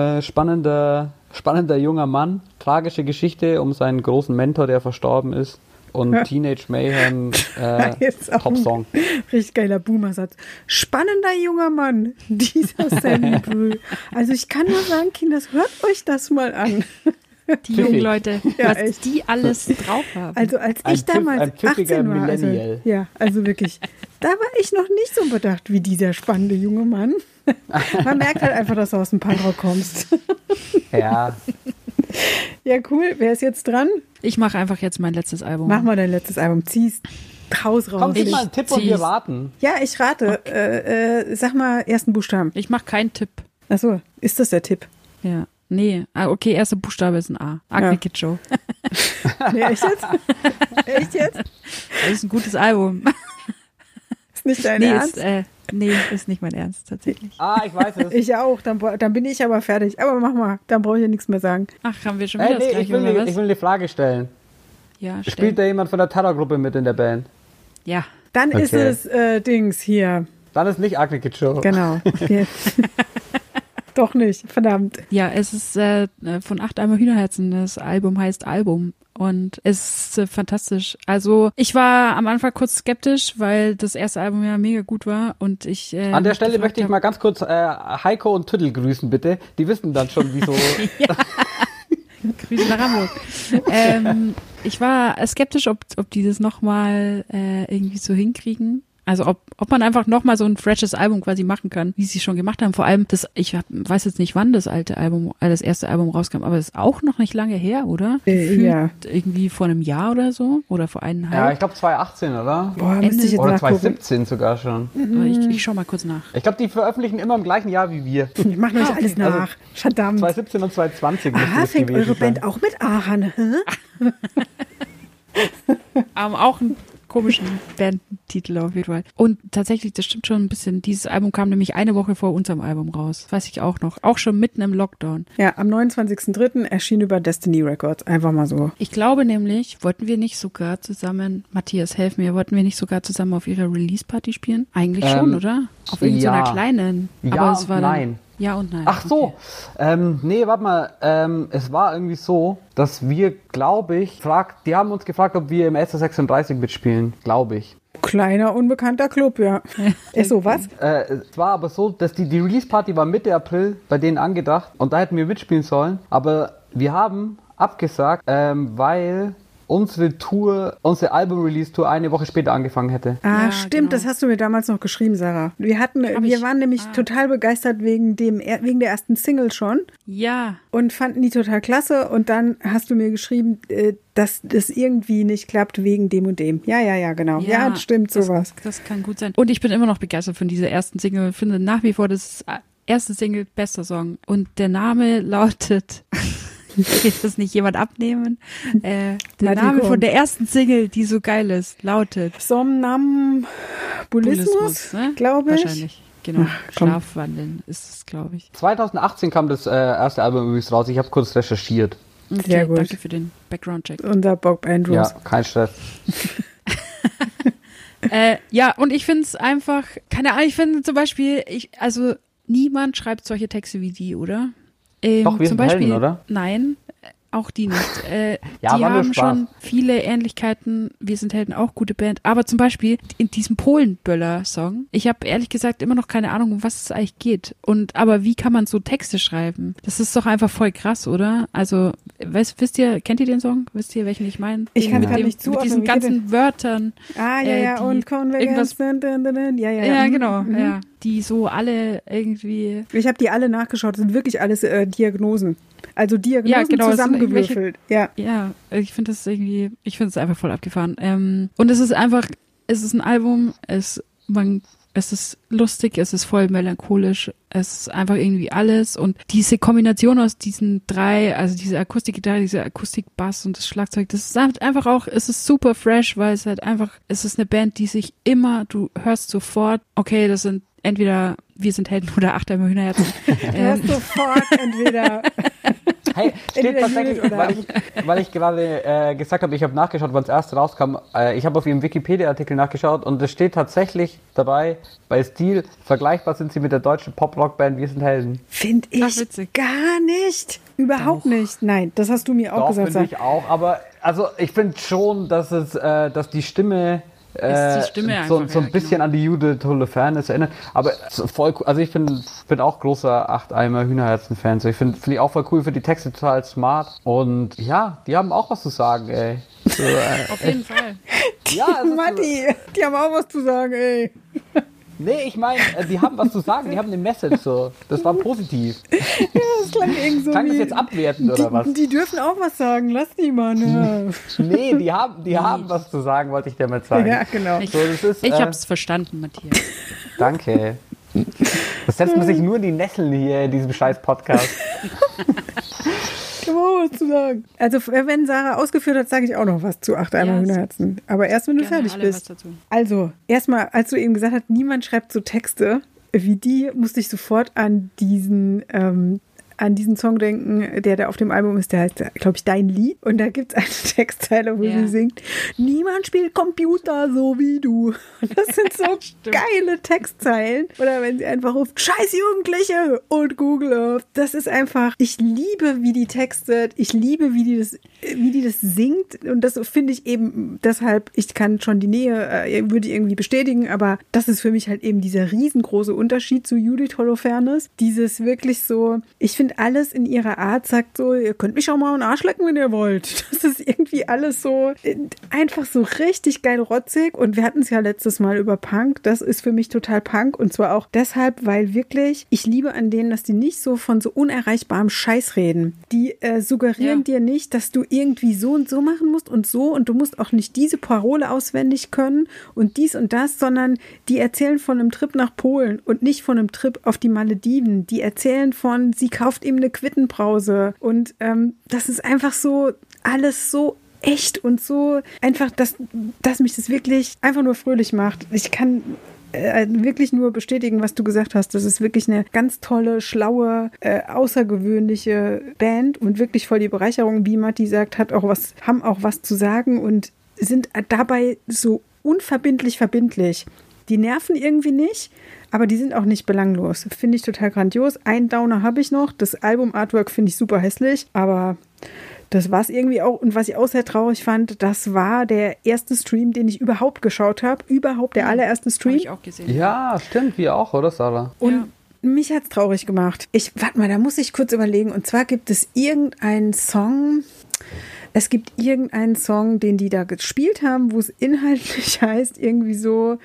Spannender junger Mann. Tragische Geschichte um seinen großen Mentor, der verstorben ist. Und Teenage Mayhem, Top-Song. Richtig geiler Boomer-Satz. Spannender junger Mann, dieser Sammy Brü. Also ich kann nur sagen, Kinders, hört euch das mal an. Die jungen Leute, ja, was echt. die alles drauf haben. Also als ich damals 18 war, also wirklich, da war ich noch nicht so bedacht wie dieser spannende junge Mann. Man merkt halt einfach, dass du aus dem Punkrock kommst. Ja. Ja, cool. Wer ist jetzt dran? Ich mache einfach jetzt mein letztes Album. Mach mal dein letztes Album. Zieh's raus. Komm, gib mal einen Tipp und wir raten. Ja, ich rate. Okay. Sag mal ersten Buchstaben. Ich mache keinen Tipp. Achso, ist das der Tipp? Ja. Nee, okay, erster Buchstabe ist ein A. Agni Kid Joe. Nee, echt jetzt? Echt jetzt? Das ist ein gutes Album. Ist nicht dein Ernst? Ist nicht mein Ernst, tatsächlich. Ich weiß es. Ich auch, dann bin ich aber fertig. Aber mach mal, dann brauche ich ja nichts mehr sagen. Ach, haben wir schon wieder das Gleiche, oder was? Ich will eine Frage stellen. Ja, Spielt da jemand von der Terrorgruppe mit in der Band? Ja. Dann ist es Dings hier. Dann ist nicht Agni Kid Joe. Genau. Doch nicht, verdammt. Ja, es ist von 8 Eimer Hühnerherzen. Das Album heißt Album. Und es ist fantastisch. Also ich war am Anfang kurz skeptisch, weil das erste Album ja mega gut war. Und ich an der Stelle möchte ich mal ganz kurz Heiko und Tüttel grüßen, bitte. Die wissen dann schon, wieso. Grüße nach Hamburg. Ich war skeptisch, ob die das nochmal irgendwie so hinkriegen. Also ob man einfach nochmal so ein freshes Album quasi machen kann, wie sie schon gemacht haben. Vor allem, weiß jetzt nicht, wann das erste Album rauskam, aber das ist auch noch nicht lange her, oder? Ja. Irgendwie vor einem Jahr oder so? Oder vor 1,5? Ja, ich glaube 2018, oder? Boah, müsste ich jetzt oder nachgucken. 2017 sogar schon. Ich schau mal kurz nach. Ich glaube, die veröffentlichen immer im gleichen Jahr wie wir. Ich mach euch alles nach. Also, verdammt. 2017 und 2020 Aha, das fängt gewesen eure sein. Band auch mit A an, hä? Auch ein komischen Bandtitel auf jeden Fall. Und tatsächlich, das stimmt schon ein bisschen. Dieses Album kam nämlich eine Woche vor unserem Album raus. Weiß ich auch noch. Auch schon mitten im Lockdown. Ja, am 29.03. erschien über Destiny Records. Einfach mal so. Ich glaube nämlich, wollten wir nicht sogar zusammen, Matthias, helf mir, wollten wir nicht sogar zusammen auf ihrer Release-Party spielen? Eigentlich schon, oder? Auf irgendeiner kleinen. Ja, aber es war nein. Ja und nein. Ach so. Okay. Nee, warte mal. Es war irgendwie so, dass wir, glaube ich, die haben uns gefragt, ob wir im SR36 mitspielen, glaube ich. Kleiner, unbekannter Club, ja. Ist so, was? Es war aber so, dass die Release-Party war Mitte April bei denen angedacht und da hätten wir mitspielen sollen, aber wir haben abgesagt, weil unsere Album-Release-Tour eine Woche später angefangen hätte. Ah, Ja, stimmt, genau. das hast du mir damals noch geschrieben, Sarah. Wir waren nämlich total begeistert wegen der ersten Single schon Ja. und fanden die total klasse und dann hast du mir geschrieben, dass das irgendwie nicht klappt wegen dem und dem. Ja, genau. Ja, stimmt, sowas. Das kann gut sein. Und ich bin immer noch begeistert von dieser ersten Single. Ich finde nach wie vor das erste Single bester Song. Und der Name lautet... Will das nicht jemand abnehmen? Der Name von der ersten Single, die so geil ist, lautet Somnambulismus, ne? glaube ich. Wahrscheinlich, genau. Schlafwandeln ist es, glaube ich. 2018 kam das erste Album übrigens raus. Ich habe kurz recherchiert. Okay, Sehr gut. danke für den Background-Check. Unser Bob Andrews. Ja, kein Stress. Ja, und ich finde es einfach, keine Ahnung, ich finde zum Beispiel, also niemand schreibt solche Texte wie die, oder? Doch, wir zum sind Helden, Beispiel, oder? Nein, auch die nicht. Ja, die war nur haben Spaß. schon viele Ähnlichkeiten. Wir sind Helden, auch gute Band. Aber zum Beispiel in diesem Polen-Böller-Song, ich habe ehrlich gesagt immer noch keine Ahnung, um was es eigentlich geht. Aber wie kann man so Texte schreiben? Das ist doch einfach voll krass, oder? Also, kennt ihr den Song? Wisst ihr, welchen ich meine? Ich kann mit gar nicht mit diesen zuordnen. Wie geht ganzen Wörtern. Ja, und Konvergenz. Ja, genau, ja. Die so alle irgendwie... Ich habe die alle nachgeschaut, das sind wirklich alles Diagnosen. Also Diagnosen Ja, genau, es sind zusammengewürfelt. Ja. Ja, ich finde das irgendwie, ich finde es einfach voll abgefahren. Und es ist einfach, es ist ein Album, es ist lustig, es ist voll melancholisch, es ist einfach irgendwie alles und diese Kombination aus diesen drei, also diese Akustikgitarre, diese Akustikbass und das Schlagzeug, das ist halt einfach auch, es ist super fresh, weil es halt einfach, es ist eine Band, die sich immer, du hörst sofort, okay, das sind entweder Wir sind Helden oder Achtheimer Hühnerherzen. Du hörst sofort entweder... Hey, steht Entweder tatsächlich, Judith oder weil ich gerade gesagt habe, ich habe nachgeschaut, wann es erst rauskam. Ich habe auf ihrem Wikipedia-Artikel nachgeschaut und es steht tatsächlich dabei, bei Stil, vergleichbar sind sie mit der deutschen Pop-Rock-Band Wir sind Helden. Finde Ach, ich witzig. gar nicht. Überhaupt nicht. Nein, das hast du mir auch Doch, gesagt. finde ich auch, aber also ich finde schon, dass die Stimme... Ist die Stimme so einfach, ein bisschen an die Judith Holofernes erinnert. Aber voll cool. Also ich bin auch großer Achtheimer Hühnerherzen-Fan. So, ich finde ich auch voll cool, für die Texte total smart. Und ja, die haben auch was zu sagen, ey. So, Auf jeden Fall. ja, es ist Matti, die haben auch was zu sagen, ey. Nee, ich meine, die haben was zu sagen, die haben eine Message so. Das war positiv. Das klang irgendwie so Klang das wie... jetzt abwertend oder was? Die dürfen auch was sagen, lass die mal. Ne? Nee, die haben was zu sagen, wollte ich damit sagen. Ja, genau. Ich, So, das ist, ich hab's verstanden, Matthias. Danke. Das setzt man sich nur in die Nesseln hier in diesem scheiß Podcast. Ich habe auch was zu sagen. Also wenn Sarah ausgeführt hat, sage ich auch noch was zu Achtheimer Ja, Hühnerherzen. Aber erst, wenn du Gerne fertig alle was bist. dazu. Also, erstmal, als du eben gesagt hast, niemand schreibt so Texte wie die, musste ich sofort an diesen Song denken, der da auf dem Album ist, der heißt, glaube ich, Dein Lied. Und da gibt es eine Textzeile, wo sie singt, niemand spielt Computer so wie du. Und das sind so geile Textzeilen. Oder wenn sie einfach ruft, scheiß Jugendliche und Google Earth. Das ist einfach, ich liebe, wie die textet. Ich liebe, wie die das singt. Und das finde ich eben deshalb, ich kann schon die Nähe, würde ich irgendwie bestätigen, aber das ist für mich halt eben dieser riesengroße Unterschied zu Judith Holofernes. Dieses wirklich so, ich finde alles in ihrer Art sagt so, ihr könnt mich auch mal einen Arsch lecken, wenn ihr wollt. Das ist irgendwie alles so, einfach so richtig geil rotzig und wir hatten es ja letztes Mal über Punk. Das ist für mich total Punk und zwar auch deshalb, weil wirklich, ich liebe an denen, dass die nicht so von so unerreichbarem Scheiß reden. Die suggerieren dir nicht, dass du irgendwie so und so machen musst und du musst auch nicht diese Parole auswendig können und dies und das, sondern die erzählen von einem Trip nach Polen und nicht von einem Trip auf die Malediven. Die erzählen von, sie kauft ihm eine Quittenbrause und das ist einfach so alles so echt und so einfach, dass mich das wirklich einfach nur fröhlich macht. Ich kann wirklich nur bestätigen, was du gesagt hast. Das ist wirklich eine ganz tolle, schlaue, außergewöhnliche Band und wirklich voll die Bereicherung, wie Matti sagt, haben auch was zu sagen und sind dabei so unverbindlich verbindlich. Die nerven irgendwie nicht, aber die sind auch nicht belanglos. Finde ich total grandios. Einen Downer habe ich noch. Das Album-Artwork finde ich super hässlich, aber das war es irgendwie auch. Und was ich auch sehr traurig fand, das war der erste Stream, den ich überhaupt geschaut habe. Überhaupt der allererste Stream. Habe ich auch gesehen. Ja, stimmt, wir auch, oder Sarah? Und mich hat es traurig gemacht. Warte mal, da muss ich kurz überlegen. Und zwar gibt es irgendeinen Song. Es gibt irgendeinen Song, den die da gespielt haben, wo es inhaltlich heißt, irgendwie so,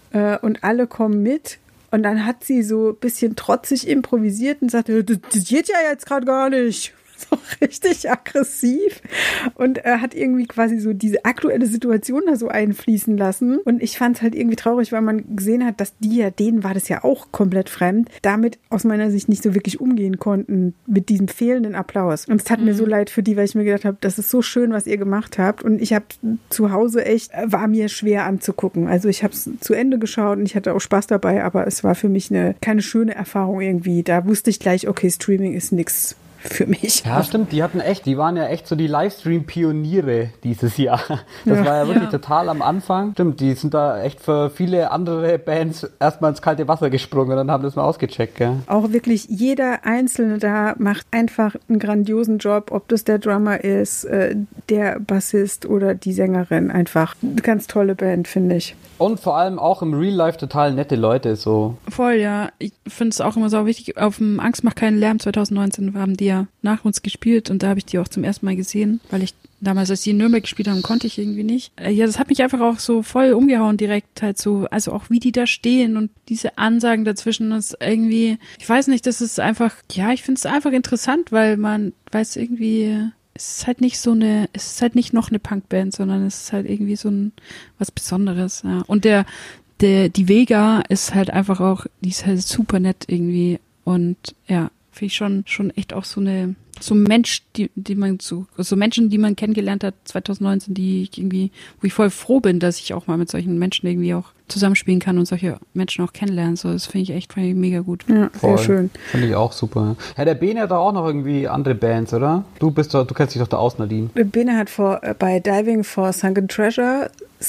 und alle kommen mit. Und dann hat sie so ein bisschen trotzig improvisiert und sagte, das geht ja jetzt gerade gar nicht. So richtig aggressiv und hat irgendwie quasi so diese aktuelle Situation da so einfließen lassen. Und ich fand es halt irgendwie traurig, weil man gesehen hat, dass denen war das ja auch komplett fremd, damit aus meiner Sicht nicht so wirklich umgehen konnten mit diesem fehlenden Applaus. Und es tat mir so leid für die, weil ich mir gedacht habe, das ist so schön, was ihr gemacht habt. Und ich habe zu Hause war mir schwer anzugucken. Also ich habe es zu Ende geschaut und ich hatte auch Spaß dabei, aber es war für mich keine schöne Erfahrung irgendwie. Da wusste ich gleich, okay, Streaming ist nichts für mich. Ja, stimmt, die waren ja echt so die Livestream-Pioniere dieses Jahr. Das war ja wirklich total am Anfang. Stimmt, die sind da echt für viele andere Bands erstmal ins kalte Wasser gesprungen und dann haben das mal ausgecheckt, gell? Auch wirklich jeder Einzelne da macht einfach einen grandiosen Job, ob das der Drummer ist, der Bassist oder die Sängerin. Einfach eine ganz tolle Band, finde ich. Und vor allem auch im Real Life total nette Leute, so. Voll, ja. Ich finde es auch immer so wichtig. Auf dem Angst macht keinen Lärm 2019 haben die ja nach uns gespielt und da habe ich die auch zum ersten Mal gesehen, weil ich damals, als die in Nürnberg gespielt haben, konnte ich irgendwie nicht. Ja, das hat mich einfach auch so voll umgehauen direkt halt so, also auch wie die da stehen und diese Ansagen dazwischen, das irgendwie, ich weiß nicht, das ist einfach, ja, ich finde es einfach interessant, weil es irgendwie, es ist halt nicht noch eine Punkband, sondern es ist halt irgendwie so was Besonderes, ja. Und die Vega ist halt einfach auch, die ist halt super nett irgendwie und ja, finde ich schon echt auch so ein Mensch, so Menschen, die man kennengelernt hat 2019, wo ich voll froh bin, dass ich auch mal mit solchen Menschen irgendwie auch zusammenspielen kann und solche Menschen auch kennenlernen. So, das finde ich mega gut. Ja, voll. Sehr schön. Finde ich auch super. Ja, der Bene hat da auch noch irgendwie andere Bands, oder? Du kennst dich doch da aus, Nadine. Bene hat bei Diving for Sunken Treasure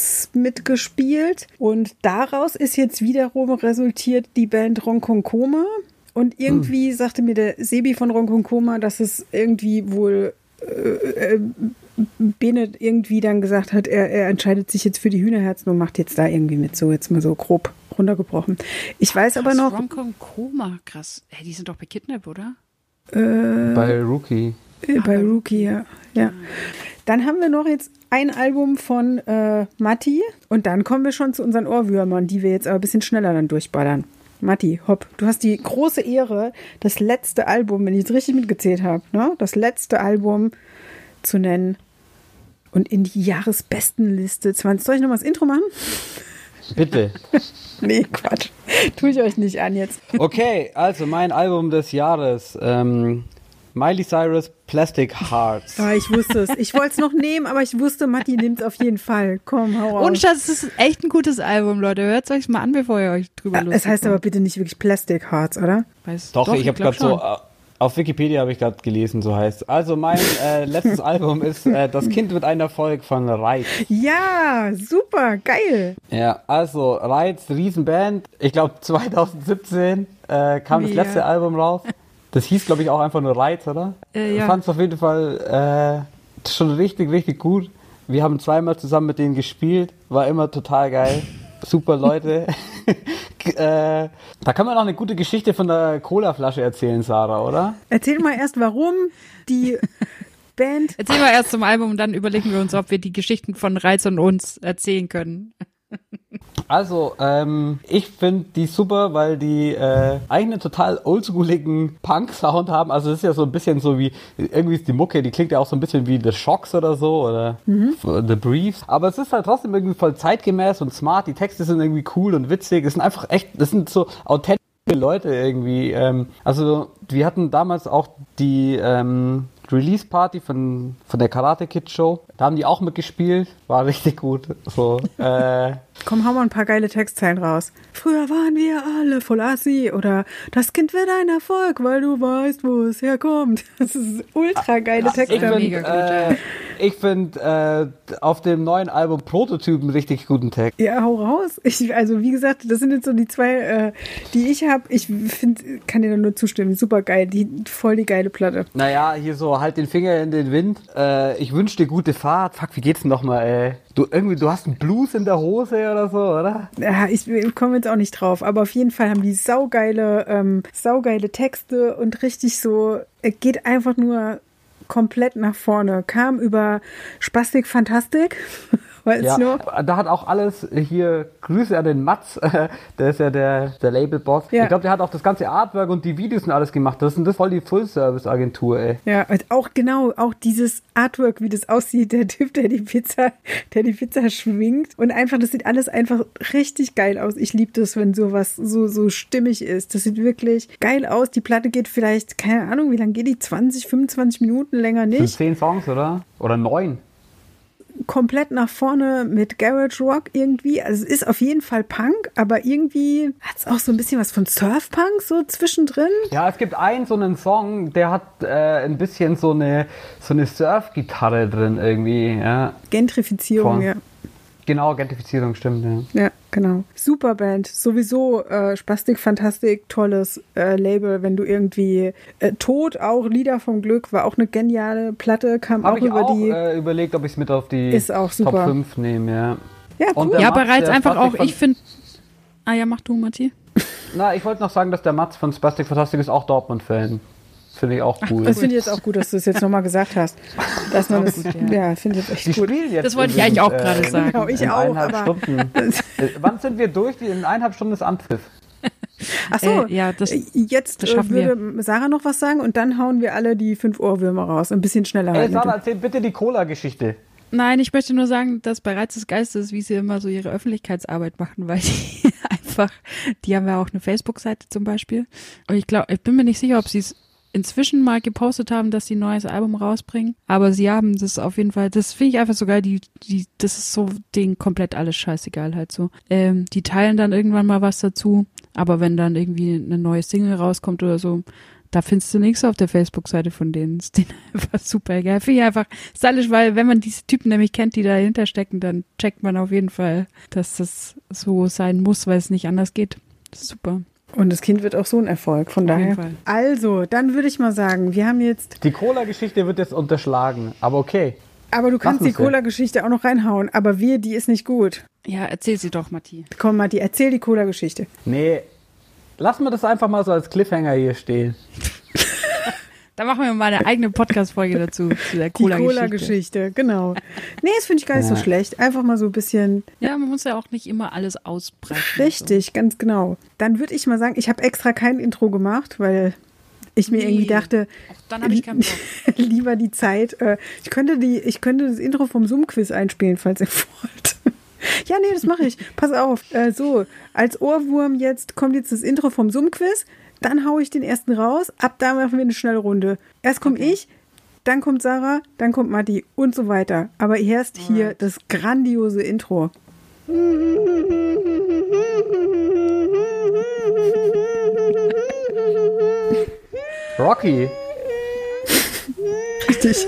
mitgespielt und daraus ist jetzt wiederum resultiert die Band Ronkonkoma. Und irgendwie sagte mir der Sebi von Ronkonkoma, dass es irgendwie wohl Bene irgendwie dann gesagt hat, er entscheidet sich jetzt für die Hühnerherzen und macht jetzt da irgendwie mit, so jetzt mal so grob runtergebrochen. Ich weiß krass, aber noch... Ronkonkoma, krass. Hey, die sind doch bei Kidnap, oder? Bei Rookie. Bei Rookie, ja. Dann haben wir noch jetzt ein Album von Matti und dann kommen wir schon zu unseren Ohrwürmern, die wir jetzt aber ein bisschen schneller dann durchballern. Matti, hopp, du hast die große Ehre, das letzte Album, wenn ich es richtig mitgezählt habe, ne, das letzte Album zu nennen und in die Jahresbestenliste 20. Soll ich noch mal das Intro machen? Bitte. Nee, Quatsch. Tue ich euch nicht an jetzt. Okay, also mein Album des Jahres. Miley Cyrus, Plastic Hearts. Ja, ich wusste es. Ich wollte es noch nehmen, aber ich wusste, Matti nimmt es auf jeden Fall. Komm, hau raus. Und Schatz, es ist echt ein gutes Album, Leute. Hört es euch mal an, bevor ihr euch drüber lustig Es heißt aber bitte nicht wirklich Plastic Hearts, oder? Doch, ich habe gerade so, auf Wikipedia habe ich gerade gelesen, so heißt es. Also mein letztes Album ist Das Kind mit einem Erfolg von Reiz. Ja, super, geil. Ja, also Reiz, Riesenband. Ich glaube 2017 kam das letzte Album raus. Das hieß, glaube ich, auch einfach nur Reiz, oder? Ja. Ich fand es auf jeden Fall schon richtig, richtig gut. Wir haben zweimal zusammen mit denen gespielt. War immer total geil. Super Leute. Da kann man auch eine gute Geschichte von der Colaflasche erzählen, Sarah, oder? Erzähl mal erst, warum die Band... Erzähl mal erst zum Album und dann überlegen wir uns, ob wir die Geschichten von Reiz und uns erzählen können. Also, ich finde die super, weil die eigentlich einen total oldschooligen Punk-Sound haben. Also es ist ja so ein bisschen so wie, irgendwie ist die Mucke, die klingt ja auch so ein bisschen wie The Shocks oder so oder The Briefs. Aber es ist halt trotzdem irgendwie voll zeitgemäß und smart. Die Texte sind irgendwie cool und witzig. Es sind einfach echt, das sind so authentisch viele Leute irgendwie. Also wir hatten damals auch die Release-Party von der Karate Kid Show. Da haben die auch mitgespielt. War richtig gut. So, Komm, hau mal ein paar geile Textzeilen raus. Früher waren wir alle voll assi oder das Kind wird ein Erfolg, weil du weißt, wo es herkommt. Das ist ultra geile Texte. Ich finde auf dem neuen Album Prototypen richtig guten Text. Ja, hau raus. Also wie gesagt, das sind jetzt so die zwei, die ich habe. Ich finde, kann dir da nur zustimmen. Super geil. Voll die geile Platte. Naja, hier so, halt den Finger in den Wind. Ich wünsche dir gute Fahrt. Fuck, wie geht's denn nochmal, ey? Du hast einen Blues in der Hose oder so, oder? Ja, ich komme jetzt auch nicht drauf. Aber auf jeden Fall haben die saugeile Texte und richtig so, geht einfach nur komplett nach vorne. Kam über Spastik Fantastik. Weißt du noch? Da hat auch alles hier, Grüße an den Mats, der ist ja der Labelboss. Ja. Ich glaube, der hat auch das ganze Artwork und die Videos und alles gemacht. Das ist voll die Full-Service-Agentur, ey. Ja, und auch dieses Artwork, wie das aussieht, der Typ, der die Pizza schwingt und einfach, das sieht alles einfach richtig geil aus. Ich liebe das, wenn sowas so stimmig ist. Das sieht wirklich geil aus. Die Platte geht vielleicht, keine Ahnung, wie lange geht die? 20, 25 Minuten, länger nicht. Für 10 Songs, oder? Oder 9. Komplett nach vorne mit Garage Rock irgendwie. Also es ist auf jeden Fall Punk, aber irgendwie hat es auch so ein bisschen was von Surfpunk so zwischendrin. Ja, es gibt so einen Song, der hat ein bisschen so eine Surf-Gitarre drin irgendwie. Ja. Gentrifizierung, ja. Genau, Gentrifizierung, stimmt, ja. Ja, genau. Super Band. Sowieso Spastik Fantastik, tolles Label. Wenn du irgendwie Tod, auch Lieder vom Glück, war auch eine geniale Platte, kam auch über die... Habe ich überlegt, ob ich es mit auf die ist auch super. Top 5 nehme, ja. Ja, cool. Ja, bereits einfach auch, ich finde... Ah ja, mach du, Matti. Na, ich wollte noch sagen, dass der Mats von Spastik Fantastik ist auch Dortmund-Fan. Finde ich auch cool. Das finde ich jetzt auch gut, dass du es jetzt nochmal gesagt hast. Dass man das, ja, finde ich echt gut. Das wollte ich eigentlich auch gerade sagen. Genau, ich auch. 1,5 Stunden. Wann sind wir durch? In 1,5 Stunden ist Anpfiff. Ach so, ja, jetzt würde Sarah noch was sagen und dann hauen wir alle die 5 Ohrwürmer raus. Ein bisschen schneller halten. Sarah, erzähl bitte die Cola-Geschichte. Nein, ich möchte nur sagen, dass bei Reiz des Geistes, wie sie immer so ihre Öffentlichkeitsarbeit machen, weil die einfach, die haben ja auch eine Facebook-Seite zum Beispiel. Und ich bin mir nicht sicher, ob sie es inzwischen mal gepostet haben, dass sie ein neues Album rausbringen. Aber sie haben das auf jeden Fall, das finde ich einfach so geil, das ist so denen komplett alles scheißegal halt so. Die teilen dann irgendwann mal was dazu, aber wenn dann irgendwie eine neue Single rauskommt oder so, da findest du nichts auf der Facebook-Seite von denen. Das ist denen einfach super geil. Finde ich einfach stylisch, weil wenn man diese Typen nämlich kennt, die dahinter stecken, dann checkt man auf jeden Fall, dass das so sein muss, weil es nicht anders geht. Das ist super. Und das Kind wird auch so ein Erfolg, von daher. Also, dann würde ich mal sagen, wir haben jetzt... Die Cola-Geschichte wird jetzt unterschlagen, aber okay. Aber du kannst die Cola-Geschichte auch noch reinhauen, aber die ist nicht gut. Ja, erzähl sie doch, Matti. Komm, Matti, erzähl die Cola-Geschichte. Nee, lassen wir das einfach mal so als Cliffhanger hier stehen. Da machen wir mal eine eigene Podcast-Folge dazu, zu der Cola-Geschichte. Die Cola-Geschichte, genau. Nee, das finde ich gar nicht so schlecht. Einfach mal so ein bisschen... Ja, man muss ja auch nicht immer alles ausbrechen. Richtig, so. Ganz genau. Dann würde ich mal sagen, ich habe extra kein Intro gemacht, weil ich mir irgendwie dachte... Dann habe ich keinen Bock. Lieber die Zeit. Ich könnte das Intro vom Zoom-Quiz einspielen, falls ihr wollt. Ja, nee, das mache ich. Pass auf. So, als Ohrwurm kommt jetzt das Intro vom Zoom-Quiz. Dann haue ich den ersten raus. Ab da machen wir eine schnelle Runde. Erst komme ich, dann kommt Sarah, dann kommt Matti und so weiter. Aber erst hier das grandiose Intro. Rocky. Richtig.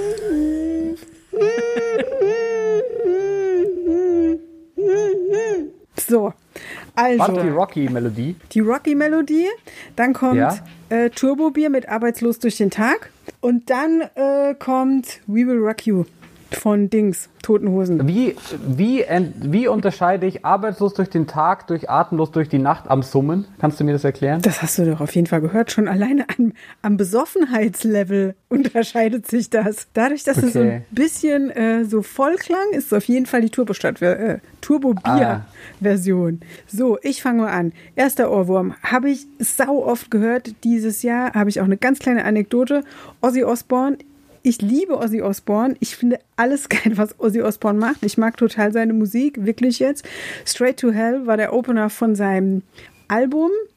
So, also. War die Rocky-Melodie? Die Rocky-Melodie. Dann kommt Turbo-Bier mit Arbeitslos durch den Tag. Und dann kommt We Will Rock You von Dings, Toten Hosen. Wie unterscheide ich arbeitslos durch den Tag, durch atemlos durch die Nacht am Summen? Kannst du mir das erklären? Das hast du doch auf jeden Fall gehört. Schon alleine am Besoffenheitslevel unterscheidet sich das. Dadurch, dass es so ein bisschen so voll klang, ist es auf jeden Fall die Turbo-Bier-Version. So, ich fange mal an. Erster Ohrwurm. Habe ich sau oft gehört dieses Jahr. Habe ich auch eine ganz kleine Anekdote. Ozzy Osbourne. Ich liebe Ozzy Osbourne. Ich finde alles geil, was Ozzy Osbourne macht. Ich mag total seine Musik, wirklich jetzt. Straight to Hell war der Opener von seinem Album.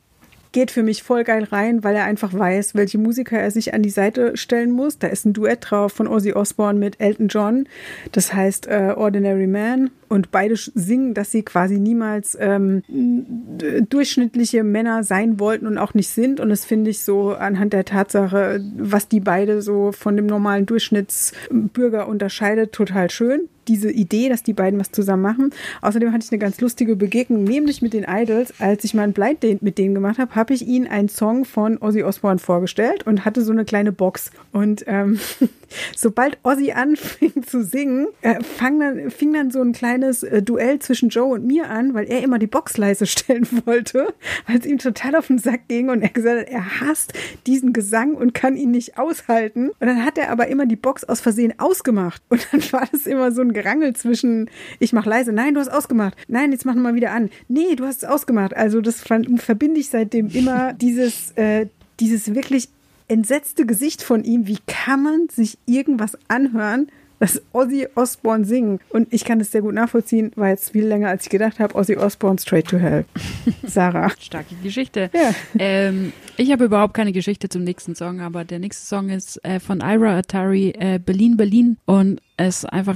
geht für mich voll geil rein, weil er einfach weiß, welche Musiker er sich an die Seite stellen muss. Da ist ein Duett drauf von Ozzy Osbourne mit Elton John. Das heißt Ordinary Man. Und beide singen, dass sie quasi niemals durchschnittliche Männer sein wollten und auch nicht sind. Und das finde ich so anhand der Tatsache, was die beide so von dem normalen Durchschnittsbürger unterscheidet, total schön. Diese Idee, dass die beiden was zusammen machen. Außerdem hatte ich eine ganz lustige Begegnung, nämlich mit den Idols. Als ich mal ein Blind Date mit denen gemacht habe, habe ich ihnen einen Song von Ozzy Osbourne vorgestellt und hatte so eine kleine Box. Und sobald Ozzy anfing zu singen, fing dann so ein kleines Duell zwischen Joe und mir an, weil er immer die Box leise stellen wollte, weil es ihm total auf den Sack ging und er gesagt hat, er hasst diesen Gesang und kann ihn nicht aushalten. Und dann hat er aber immer die Box aus Versehen ausgemacht. Und dann war das immer so ein Gerangel zwischen, ich mach leise, nein, du hast ausgemacht, nein, jetzt mach mal wieder an, nee, du hast es ausgemacht. Also das verbinde ich seitdem immer dieses wirklich entsetzte Gesicht von ihm. Wie kann man sich irgendwas anhören, das Ozzy Osbourne singen? Und ich kann das sehr gut nachvollziehen, war jetzt viel länger, als ich gedacht habe. Ozzy Osbourne, Straight to Hell. Sarah. Starke Geschichte. Ja. Ich habe überhaupt keine Geschichte zum nächsten Song, aber der nächste Song ist von Ira Atari, Berlin, Berlin. Und es ist einfach,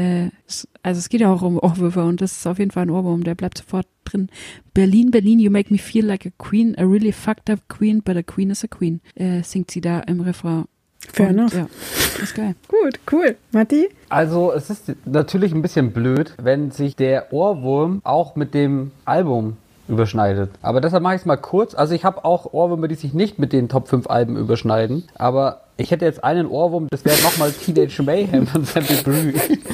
es geht ja auch um Ohrwürfe und das ist auf jeden Fall ein Ohrwurm, der bleibt sofort drin. Berlin, Berlin, you make me feel like a queen, a really fucked up queen, but a queen is a queen, singt sie da im Refrain. Fair enough. Ja, ist geil. Gut, cool. Matti? Also es ist natürlich ein bisschen blöd, wenn sich der Ohrwurm auch mit dem Album überschneidet. Aber deshalb mache ich es mal kurz. Also ich habe auch Ohrwürmer, die sich nicht mit den Top 5 Alben überschneiden. Aber ich hätte jetzt einen Ohrwurm, das wäre nochmal Teenage Mayhem von Sample Brü.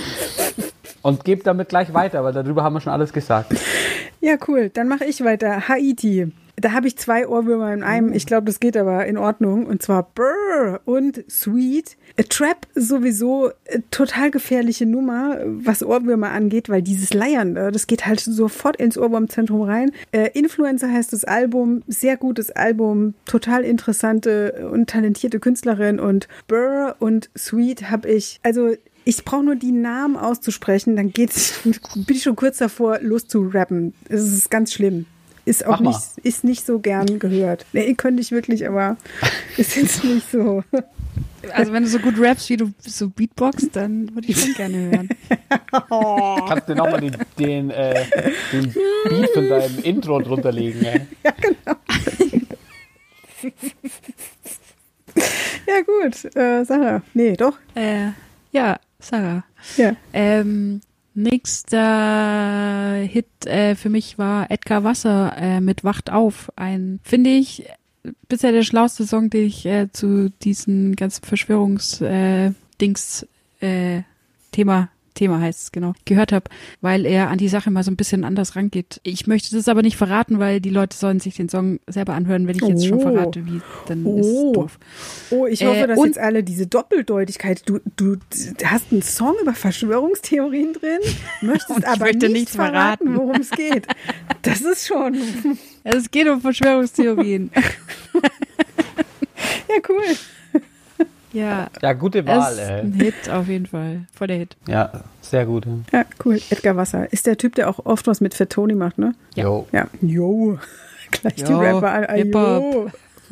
Und gebe damit gleich weiter, weil darüber haben wir schon alles gesagt. Ja, cool. Dann mache ich weiter. Haiti. Da habe ich 2 Ohrwürmer in einem. Ich glaube, das geht aber in Ordnung. Und zwar Brr und Sweet. Trap sowieso total gefährliche Nummer, was Ohrwürmer angeht, weil dieses Leiern, das geht halt sofort ins Ohrwurmzentrum rein. Influencer heißt das Album. Sehr gutes Album. Total interessante und talentierte Künstlerin. Und Brr und Sweet habe ich, also ich brauche nur die Namen auszusprechen, dann bin ich schon kurz davor, loszurappen. Es ist ganz schlimm. Ist auch nicht so gern gehört. Nee, könnte ich wirklich, aber ist jetzt nicht so. Also wenn du so gut rappst, wie du so Beatboxst, dann würde ich schon gerne hören. Kannst du nochmal den Beat von deinem Intro drunter legen? Ja, genau. Ja gut, Sarah. Nee, doch. Ja, Sarah. Ja. Nächster Hit für mich war Edgar Wasser mit Wacht auf. Finde ich, bisher der schlauste Song, den ich zu diesen ganzen Verschwörungsdings Thema heißt es, genau, gehört habe, weil er an die Sache mal so ein bisschen anders rangeht. Ich möchte das aber nicht verraten, weil die Leute sollen sich den Song selber anhören, wenn ich jetzt schon verrate, wie, dann ist es doof. Oh, ich hoffe, dass jetzt alle diese Doppeldeutigkeit, du hast einen Song über Verschwörungstheorien drin, möchtest aber nicht verraten, worum es geht. Das ist schon... Es geht um Verschwörungstheorien. Ja, cool. Ja, gute Wahl. Ist ein Hit auf jeden Fall. Voll der Hit. Ja, sehr gut. Ja, cool. Edgar Wasser. Ist der Typ, der auch oft was mit Fat Tony macht, ne? Ja. Jo. Ja. Jo. Gleich die Rapper. Hip-Hop.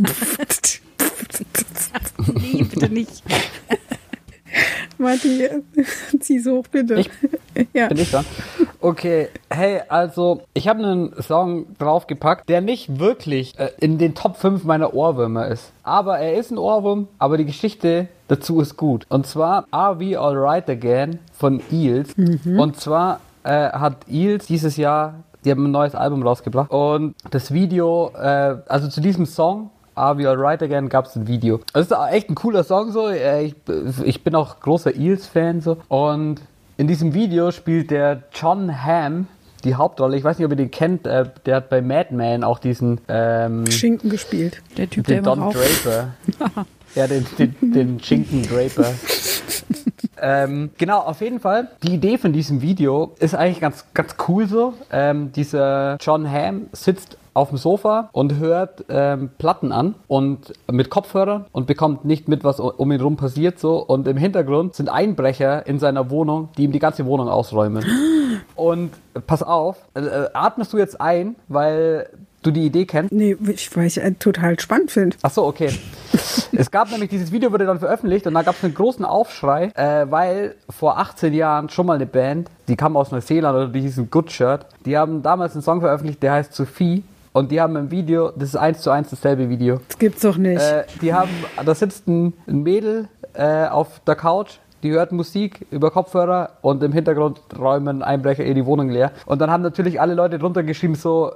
Nee, bitte nicht. Matti, zieh's hoch, bitte. Ja. Bin ich dran? Okay, hey, also ich habe einen Song draufgepackt, der nicht wirklich in den Top 5 meiner Ohrwürmer ist. Aber er ist ein Ohrwurm, aber die Geschichte dazu ist gut. Und zwar Are We Alright Again von Eels. Und zwar hat Eels dieses Jahr, die haben ein neues Album rausgebracht. Und das Video, also zu diesem Song, Are We Alright Again, gab es ein Video. Das ist echt ein cooler Song so. Ich bin auch großer Eels-Fan so. Und in diesem Video spielt der Jon Hamm die Hauptrolle. Ich weiß nicht, ob ihr den kennt. Der hat bei Mad Men auch diesen Schinken gespielt. Der Typ, der den immer Don raucht. Draper. Ja, den Schinken Draper. Genau, auf jeden Fall. Die Idee von diesem Video ist eigentlich ganz cool so. Dieser Jon Hamm sitzt auf dem Sofa und hört Platten an und mit Kopfhörern und bekommt nicht mit, was um ihn rum passiert so. Und im Hintergrund sind Einbrecher in seiner Wohnung, die ihm die ganze Wohnung ausräumen. Und pass auf, atmest du jetzt ein, weil du die Idee kennst? Nee, weil ich total spannend finde. Ach so, okay. Es gab nämlich, dieses Video wurde dann veröffentlicht und da gab es einen großen Aufschrei, weil vor 18 Jahren schon mal eine Band, die kam aus Neuseeland oder die hießen Good Shirt, die haben damals einen Song veröffentlicht, der heißt Sophie. Und die haben im Video, das ist 1:1 dasselbe Video. Das gibt's doch nicht. Da sitzt ein Mädel auf der Couch, die hört Musik über Kopfhörer und im Hintergrund räumen Einbrecher ihr die Wohnung leer. Und dann haben natürlich alle Leute drunter geschrieben so,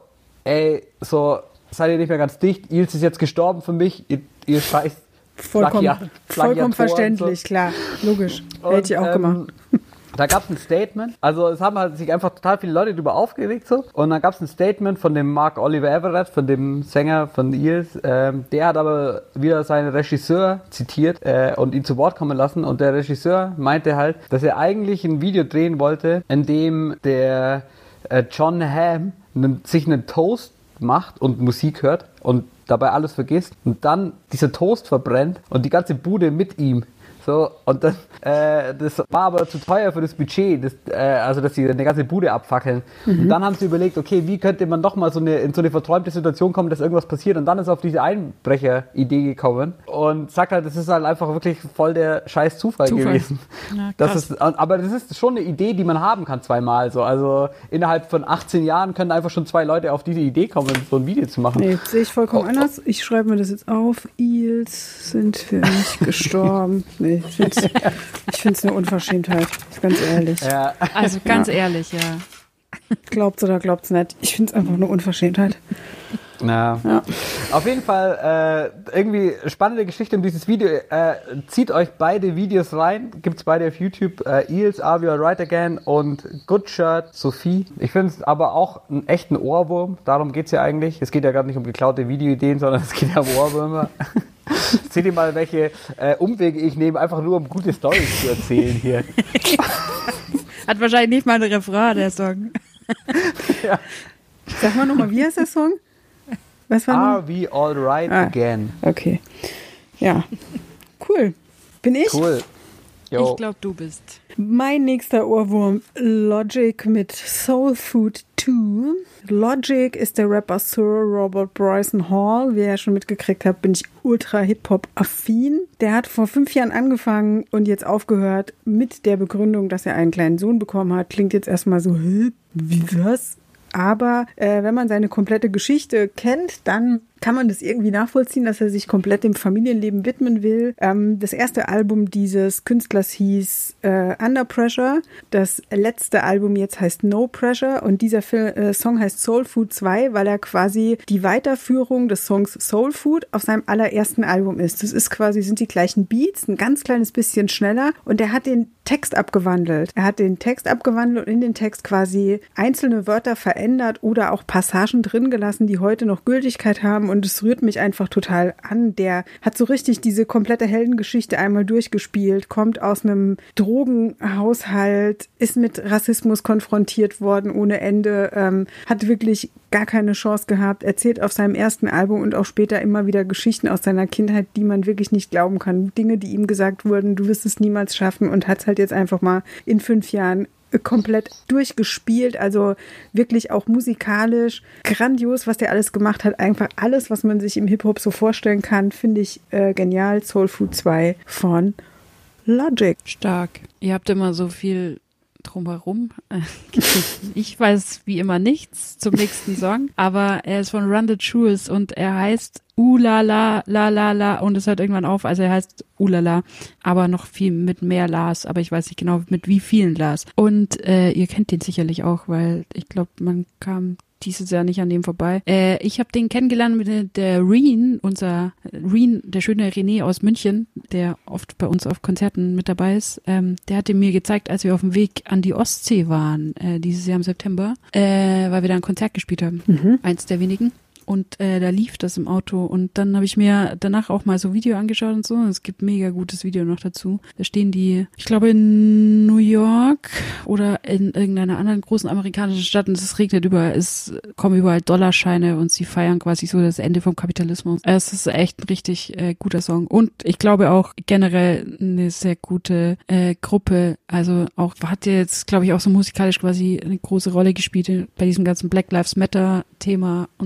so, seid ihr nicht mehr ganz dicht, Ils ist jetzt gestorben für mich, ihr scheiß Vollkommen verständlich, so. Klar, logisch. Hätte ich auch gemacht. Da gab es ein Statement, also es haben halt sich einfach total viele Leute darüber aufgeregt so. Und dann gab es ein Statement von dem Mark Oliver Everett, von dem Sänger von Eels. Der hat aber wieder seinen Regisseur zitiert und ihn zu Wort kommen lassen. Und der Regisseur meinte halt, dass er eigentlich ein Video drehen wollte, in dem der John Hamm sich einen Toast macht und Musik hört und dabei alles vergisst. Und dann dieser Toast verbrennt und die ganze Bude mit ihm. So, und dann, das war aber zu teuer für das Budget, dass sie eine ganze Bude abfackeln. Und dann haben sie überlegt, okay, wie könnte man doch mal in so eine verträumte Situation kommen, dass irgendwas passiert. Und dann ist auf diese Einbrecher-Idee gekommen und sagt halt, das ist halt einfach wirklich voll der scheiß Zufall gewesen. Ja, aber das ist schon eine Idee, die man haben kann zweimal. So. Also innerhalb von 18 Jahren können einfach schon 2 Leute auf diese Idee kommen, so ein Video zu machen. Nee, sehe ich vollkommen anders. Ich schreibe mir das jetzt auf. Ils sind für mich gestorben. Nee. Ich finde es eine Unverschämtheit, ganz ehrlich. Ja. Also ganz ehrlich, ja. Glaubt's oder glaubt's nicht. Ich finde es einfach eine Unverschämtheit. Ja. Auf jeden Fall irgendwie spannende Geschichte um dieses Video. Zieht euch beide Videos rein. Gibt's beide auf YouTube. Eels, Are We Alright Again und Good Shirt, Sophie. Ich finde es aber auch einen echten Ohrwurm. Darum geht's ja eigentlich. Es geht ja gerade nicht um geklaute Videoideen, sondern es geht ja um Ohrwürmer. Seht ihr mal, welche Umwege ich nehme, einfach nur um gute Storys zu erzählen hier. Hat wahrscheinlich nicht mal ein Refrain, der Song. Ja. Sag mal nochmal, wie heißt der Song? Was war Are We Alright Again? Okay. Ja. Cool. Bin ich? Cool. Jo. Ich glaube, du bist. Mein nächster Ohrwurm, Logic mit Soul Food 2. Logic ist der Rapper Sir Robert Bryson Hall. Wie ihr ja schon mitgekriegt habt, bin ich ultra Hip-Hop-affin. Der hat vor 5 Jahren angefangen und jetzt aufgehört mit der Begründung, dass er einen kleinen Sohn bekommen hat. Klingt jetzt erstmal so, wie das? Aber wenn man seine komplette Geschichte kennt, dann kann man das irgendwie nachvollziehen, dass er sich komplett dem Familienleben widmen will. Das erste Album dieses Künstlers hieß Under Pressure. Das letzte Album jetzt heißt No Pressure und dieser Song heißt Soul Food 2, weil er quasi die Weiterführung des Songs Soul Food auf seinem allerersten Album ist. Das ist quasi, sind die gleichen Beats, ein ganz kleines bisschen schneller und er hat den Text abgewandelt. Er hat den Text abgewandelt und in den Text quasi einzelne Wörter verändert oder auch Passagen drin gelassen, die heute noch Gültigkeit haben. Und es rührt mich einfach total an. Der hat so richtig diese komplette Heldengeschichte einmal durchgespielt, kommt aus einem Drogenhaushalt, ist mit Rassismus konfrontiert worden ohne Ende, hat wirklich gar keine Chance gehabt, erzählt auf seinem ersten Album und auch später immer wieder Geschichten aus seiner Kindheit, die man wirklich nicht glauben kann. Dinge, die ihm gesagt wurden, du wirst es niemals schaffen und hat es halt jetzt einfach mal in 5 Jahren komplett durchgespielt, also wirklich auch musikalisch grandios, was der alles gemacht hat. Einfach alles, was man sich im Hip-Hop so vorstellen kann, finde ich genial. Soul Food 2 von Logic. Stark. Ihr habt immer so viel drumherum. Ich weiß wie immer nichts zum nächsten Song, aber er ist von Run the Jewels und er heißt Ulala, la la la und es hört irgendwann auf, also er heißt Ulala, aber noch viel mit mehr Las, aber ich weiß nicht genau mit wie vielen Las. Und ihr kennt den sicherlich auch, weil ich glaube, man kam dieses Jahr nicht an dem vorbei. Ich habe den kennengelernt mit der Reen, der schöne René aus München, der oft bei uns auf Konzerten mit dabei ist. Der hatte mir gezeigt, als wir auf dem Weg an die Ostsee waren, dieses Jahr im September, weil wir da ein Konzert gespielt haben. Eins der wenigen. Und da lief das im Auto und dann habe ich mir danach auch mal so Video angeschaut und so. Es gibt mega gutes Video noch dazu. Da stehen die, ich glaube in New York oder in irgendeiner anderen großen amerikanischen Stadt und es regnet überall. Es kommen überall Dollarscheine und sie feiern quasi so das Ende vom Kapitalismus. Es ist echt ein richtig guter Song und ich glaube auch generell eine sehr gute Gruppe. Also auch hat jetzt, glaube ich, auch so musikalisch quasi eine große Rolle gespielt bei diesem ganzen Black Lives Matter Thema und so weiter.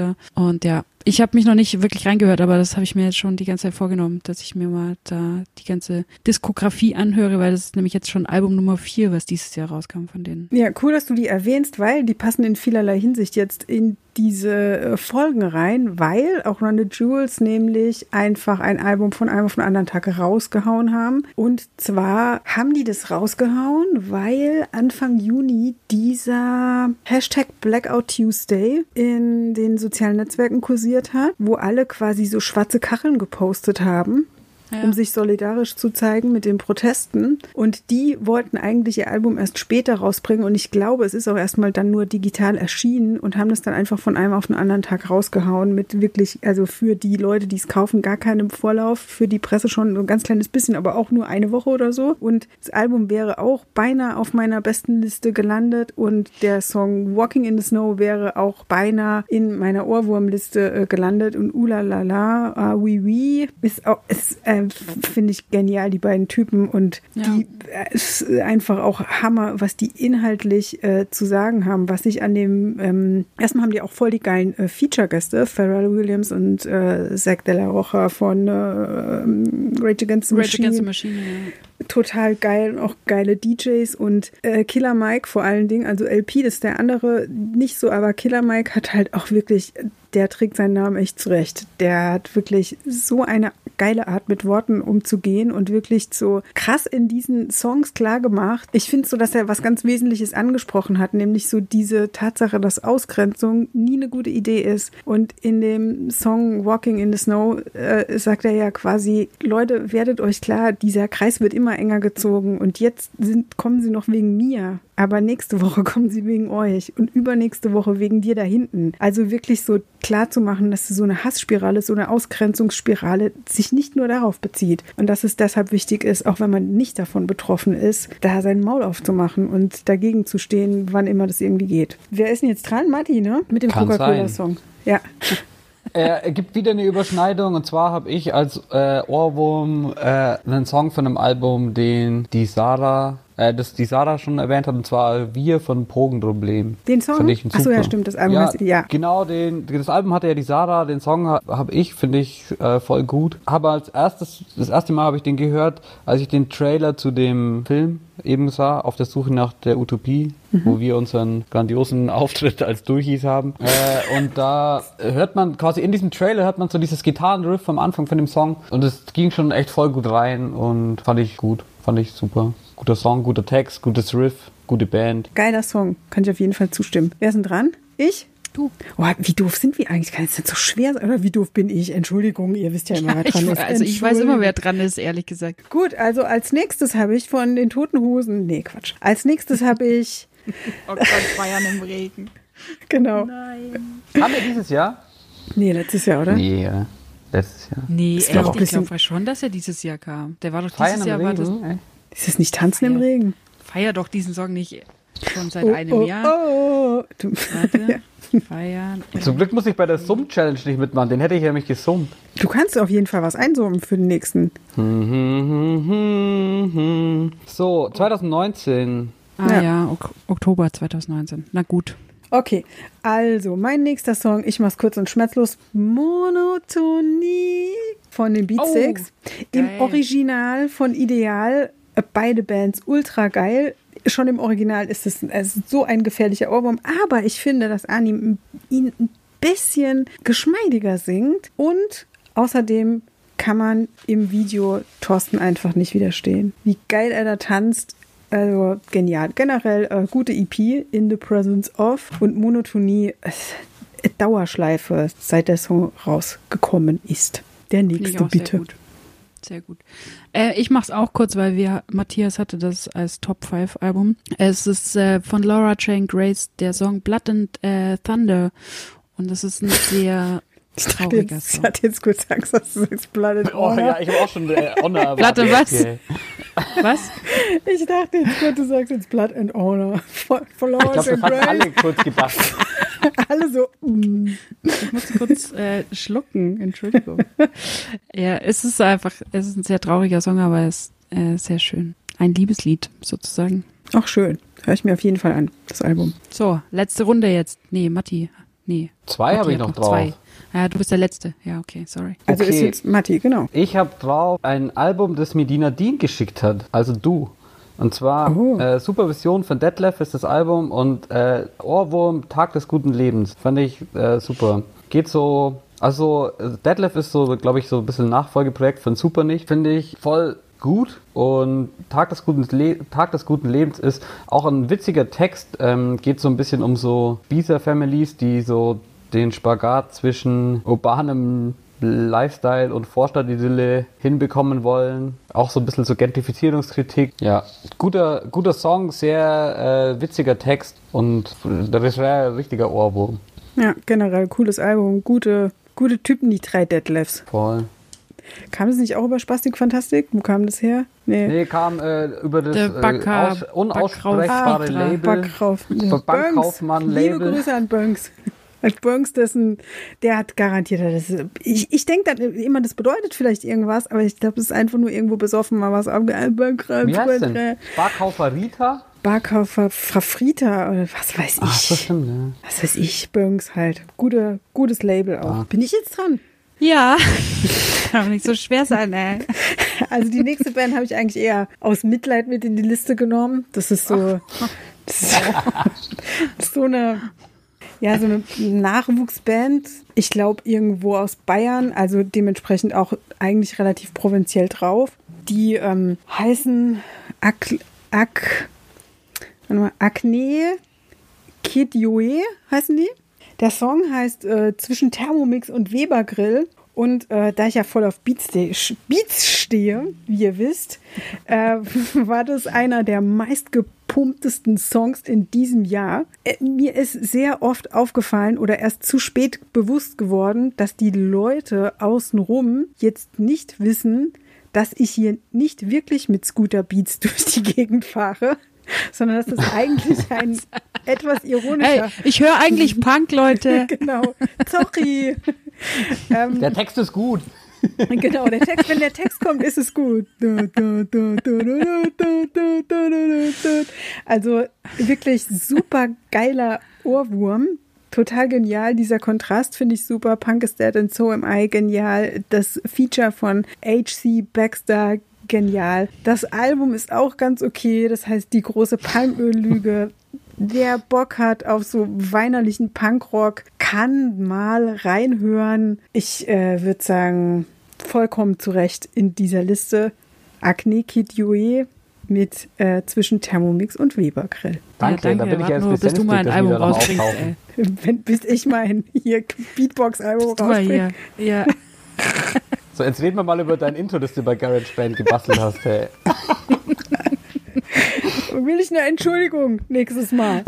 weiter. Und ja, ich habe mich noch nicht wirklich reingehört, aber das habe ich mir jetzt schon die ganze Zeit vorgenommen, dass ich mir mal da die ganze Diskografie anhöre, weil das ist nämlich jetzt schon Album Nummer 4, was dieses Jahr rauskam von denen. Ja, cool, dass du die erwähnst, weil die passen in vielerlei Hinsicht jetzt in diese Folgen rein, weil auch Run the Jewels nämlich einfach ein Album von einem auf den anderen Tag rausgehauen haben. Und zwar haben die das rausgehauen, weil Anfang Juni dieser Hashtag Blackout Tuesday in den sozialen Netzwerken kursiert hat, wo alle quasi so schwarze Kacheln gepostet haben, um sich solidarisch zu zeigen mit den Protesten. Und die wollten eigentlich ihr Album erst später rausbringen. Und ich glaube, es ist auch erstmal dann nur digital erschienen und haben das dann einfach von einem auf den anderen Tag rausgehauen mit wirklich, also für die Leute, die es kaufen, gar keinem Vorlauf. Für die Presse schon ein ganz kleines bisschen, aber auch nur eine Woche oder so. Und das Album wäre auch beinahe auf meiner besten Liste gelandet. Und der Song Walking in the Snow wäre auch beinahe in meiner Ohrwurmliste gelandet. Und Ulalala, Oui Oui ist auch, finde ich genial, die beiden Typen, und die ist einfach auch Hammer, was die inhaltlich zu sagen haben, was ich an dem, erstmal haben die auch voll die geilen Feature-Gäste, Pharrell Williams und Zach de la Rocha von Rage Against the Machine. Total geil, und auch geile DJs und Killer Mike vor allen Dingen, also LP, das ist der andere nicht so, aber Killer Mike hat halt auch wirklich, der trägt seinen Namen echt zurecht. Der hat wirklich so eine geile Art, mit Worten umzugehen und wirklich so krass in diesen Songs klar gemacht. Ich finde so, dass er was ganz Wesentliches angesprochen hat, nämlich so diese Tatsache, dass Ausgrenzung nie eine gute Idee ist. Und in dem Song Walking in the Snow sagt er ja quasi, Leute, werdet euch klar, dieser Kreis wird immer enger gezogen und jetzt kommen sie noch wegen mir. Aber nächste Woche kommen sie wegen euch und übernächste Woche wegen dir da hinten. Also wirklich so klar zu machen, dass so eine Hassspirale, so eine Ausgrenzungsspirale sich nicht nur darauf bezieht. Und dass es deshalb wichtig ist, auch wenn man nicht davon betroffen ist, da sein Maul aufzumachen und dagegen zu stehen, wann immer das irgendwie geht. Wer ist denn jetzt dran? Matti, ne? Mit dem Coca-Cola-Song. Ja. Gibt wieder eine Überschneidung, und zwar habe ich als Ohrwurm einen Song von einem Album, den die Sarah schon erwähnt hat, und zwar Wir von Drogenproblem. Den Song? Achso, ja, stimmt, das Album heißt, ja. Genau, das Album hatte ja die Sarah, den Song habe ich, finde ich, voll gut. Aber das erste Mal habe ich den gehört, als ich den Trailer zu dem Film eben sah, Auf der Suche nach der Utopie, wo wir unseren grandiosen Auftritt als Durchis haben. Und da hört man quasi, in diesem Trailer hört man so dieses Gitarrenriff am Anfang von dem Song, und es ging schon echt voll gut rein und fand ich gut, fand ich super. Guter Song, guter Text, gutes Riff, gute Band. Geiler Song, kann ich auf jeden Fall zustimmen. Wer ist denn dran? Ich? Du. Oh, wie doof sind wir eigentlich? Kann es nicht so schwer sein? Oder wie doof bin ich? Entschuldigung, ihr wisst ja immer, wer dran ist. Also ich weiß immer, wer dran ist, ehrlich gesagt. Gut, also als nächstes habe ich von den Toten Hosen... Nee, Quatsch. Als nächstes habe ich... Oh Gott, Feiern im Regen. Genau. Nein. Haben wir dieses Jahr? Nee, letztes Jahr, oder? Nee, letztes Jahr. Nee, ich glaube schon, dass er dieses Jahr kam. Der war doch dieses Jahr... Ist das nicht Tanzen im Regen? Feier doch diesen Song nicht schon seit einem Jahr. Warte. Feiern. Zum Glück muss ich bei der Summ-Challenge nicht mitmachen, den hätte ich nämlich gesummt. Du kannst auf jeden Fall was einsummen für den nächsten. So, 2019. Oktober 2019. Na gut. Okay, also mein nächster Song, ich mach's kurz und schmerzlos, Monotonie von den Beatsteaks. Im Original von Ideal, beide Bands ultra geil. Schon im Original ist es so ein gefährlicher Ohrwurm, aber ich finde, dass Arnim ihn ein bisschen geschmeidiger singt, und außerdem kann man im Video Thorsten einfach nicht widerstehen. Wie geil er da tanzt, also genial. Generell gute EP, In the Presence of, und Monotonie, Dauerschleife, seit der Song rausgekommen ist. Der nächste bitte. Sehr gut. Ich mach's auch kurz, weil Matthias hatte das als Top 5 Album. Es ist von Laura Jane Grace der Song Blood and Thunder, und das ist ein sehr trauriger Song. Ich hatte jetzt kurz Angst, dass du sagst Blood and Honor. Oh ja, ich habe auch schon Honor. Blood and was? Okay. Was? Ich dachte jetzt kurz, du sagst jetzt Blood and Honor. Von Laura ich glaube, das haben alle kurz gedacht. Alle so, Ich musste kurz schlucken, Entschuldigung. Ja, es ist ein sehr trauriger Song, aber es ist sehr schön. Ein Liebeslied sozusagen. Ach schön, höre ich mir auf jeden Fall an, das Album. So, letzte Runde jetzt. Nee, Matti. Nee. 2 habe Matti ich hat noch drauf. 2. Ja, du bist der Letzte. Ja, okay, sorry. Also ist Okay. jetzt Matti, genau. Ich habe drauf ein Album, das mir die Nadine geschickt hat. Also du. Und zwar Supervision von Detlef ist das Album und Ohrwurm Tag des guten Lebens. Fand ich super. Geht so, also Detlef ist so, glaube ich, so ein bisschen Nachfolgeprojekt von Supernich. Finde ich voll gut. Und Tag des guten Lebens ist auch ein witziger Text. Geht so ein bisschen um so Bisa-Families, die so den Spagat zwischen urbanem Lifestyle und Vorstadtidylle hinbekommen wollen. Auch so ein bisschen so Gentrifizierungskritik. Ja, guter Song, sehr witziger Text und das ist ein richtiger Ohrwurm. Ja, generell cooles Album. Gute Typen, die 3 Detlefs. Voll. Kam das nicht auch über Spastik Fantastik? Wo kam das her? Nee, kam über Der das unaussprechbare Label. Bankkaufmann-Label. Liebe Grüße an Bönks. Bönks, der hat garantiert, ich denke dann immer, das bedeutet vielleicht irgendwas, aber ich glaube, das ist einfach nur irgendwo besoffen, mal was abgehalten. Wie heißt denn? Barkaufer Rita? Barkaufer Frafrita oder was weiß ich. Ach, das stimmt, ja. Was weiß ich, Bönks halt. Gutes Label auch. Bin ich jetzt dran? Ja. Kann nicht so schwer sein, ey. Also die nächste Band habe ich eigentlich eher aus Mitleid mit in die Liste genommen. Das ist so, das ist so eine Nachwuchsband. Ich glaube irgendwo aus Bayern, also dementsprechend auch eigentlich relativ provinziell drauf. Die heißen Acne Kid Joe heißen die. Der Song heißt Zwischen Thermomix und Webergrill. Und da ich ja voll auf Beats stehe, wie ihr wisst, war das einer der meistgepumptesten Songs in diesem Jahr. Mir ist sehr oft aufgefallen oder erst zu spät bewusst geworden, dass die Leute außenrum jetzt nicht wissen, dass ich hier nicht wirklich mit Scooter Beats durch die Gegend fahre, sondern dass das eigentlich ein etwas ironischer... Hey, ich höre eigentlich Punk, Leute. Genau, sorry. Der Text ist gut. Genau, wenn der Text kommt, ist es gut. Also wirklich super geiler Ohrwurm. Total genial. Dieser Kontrast finde ich super. Punk is Dead and So Am I genial. Das Feature von H.C. Baxter genial. Das Album ist auch ganz okay. Das heißt, die große Palmöllüge. Wer Bock hat auf so weinerlichen Punkrock, kann mal reinhören. Ich würde sagen, vollkommen zu Recht in dieser Liste. Acne Kid Joe mit Zwischen Thermomix und Webergrill. Danke, ja, da bin ich jetzt nur, bis du mal ein dass Album wir da noch rausbringst, auftauchen. ey. Bis ich mein hier Beatbox-Album Du mal rausbringe. hier. Ja. So, jetzt reden wir mal über dein Intro, das du bei GarageBand gebastelt hast, hey. Will ich eine Entschuldigung nächstes Mal.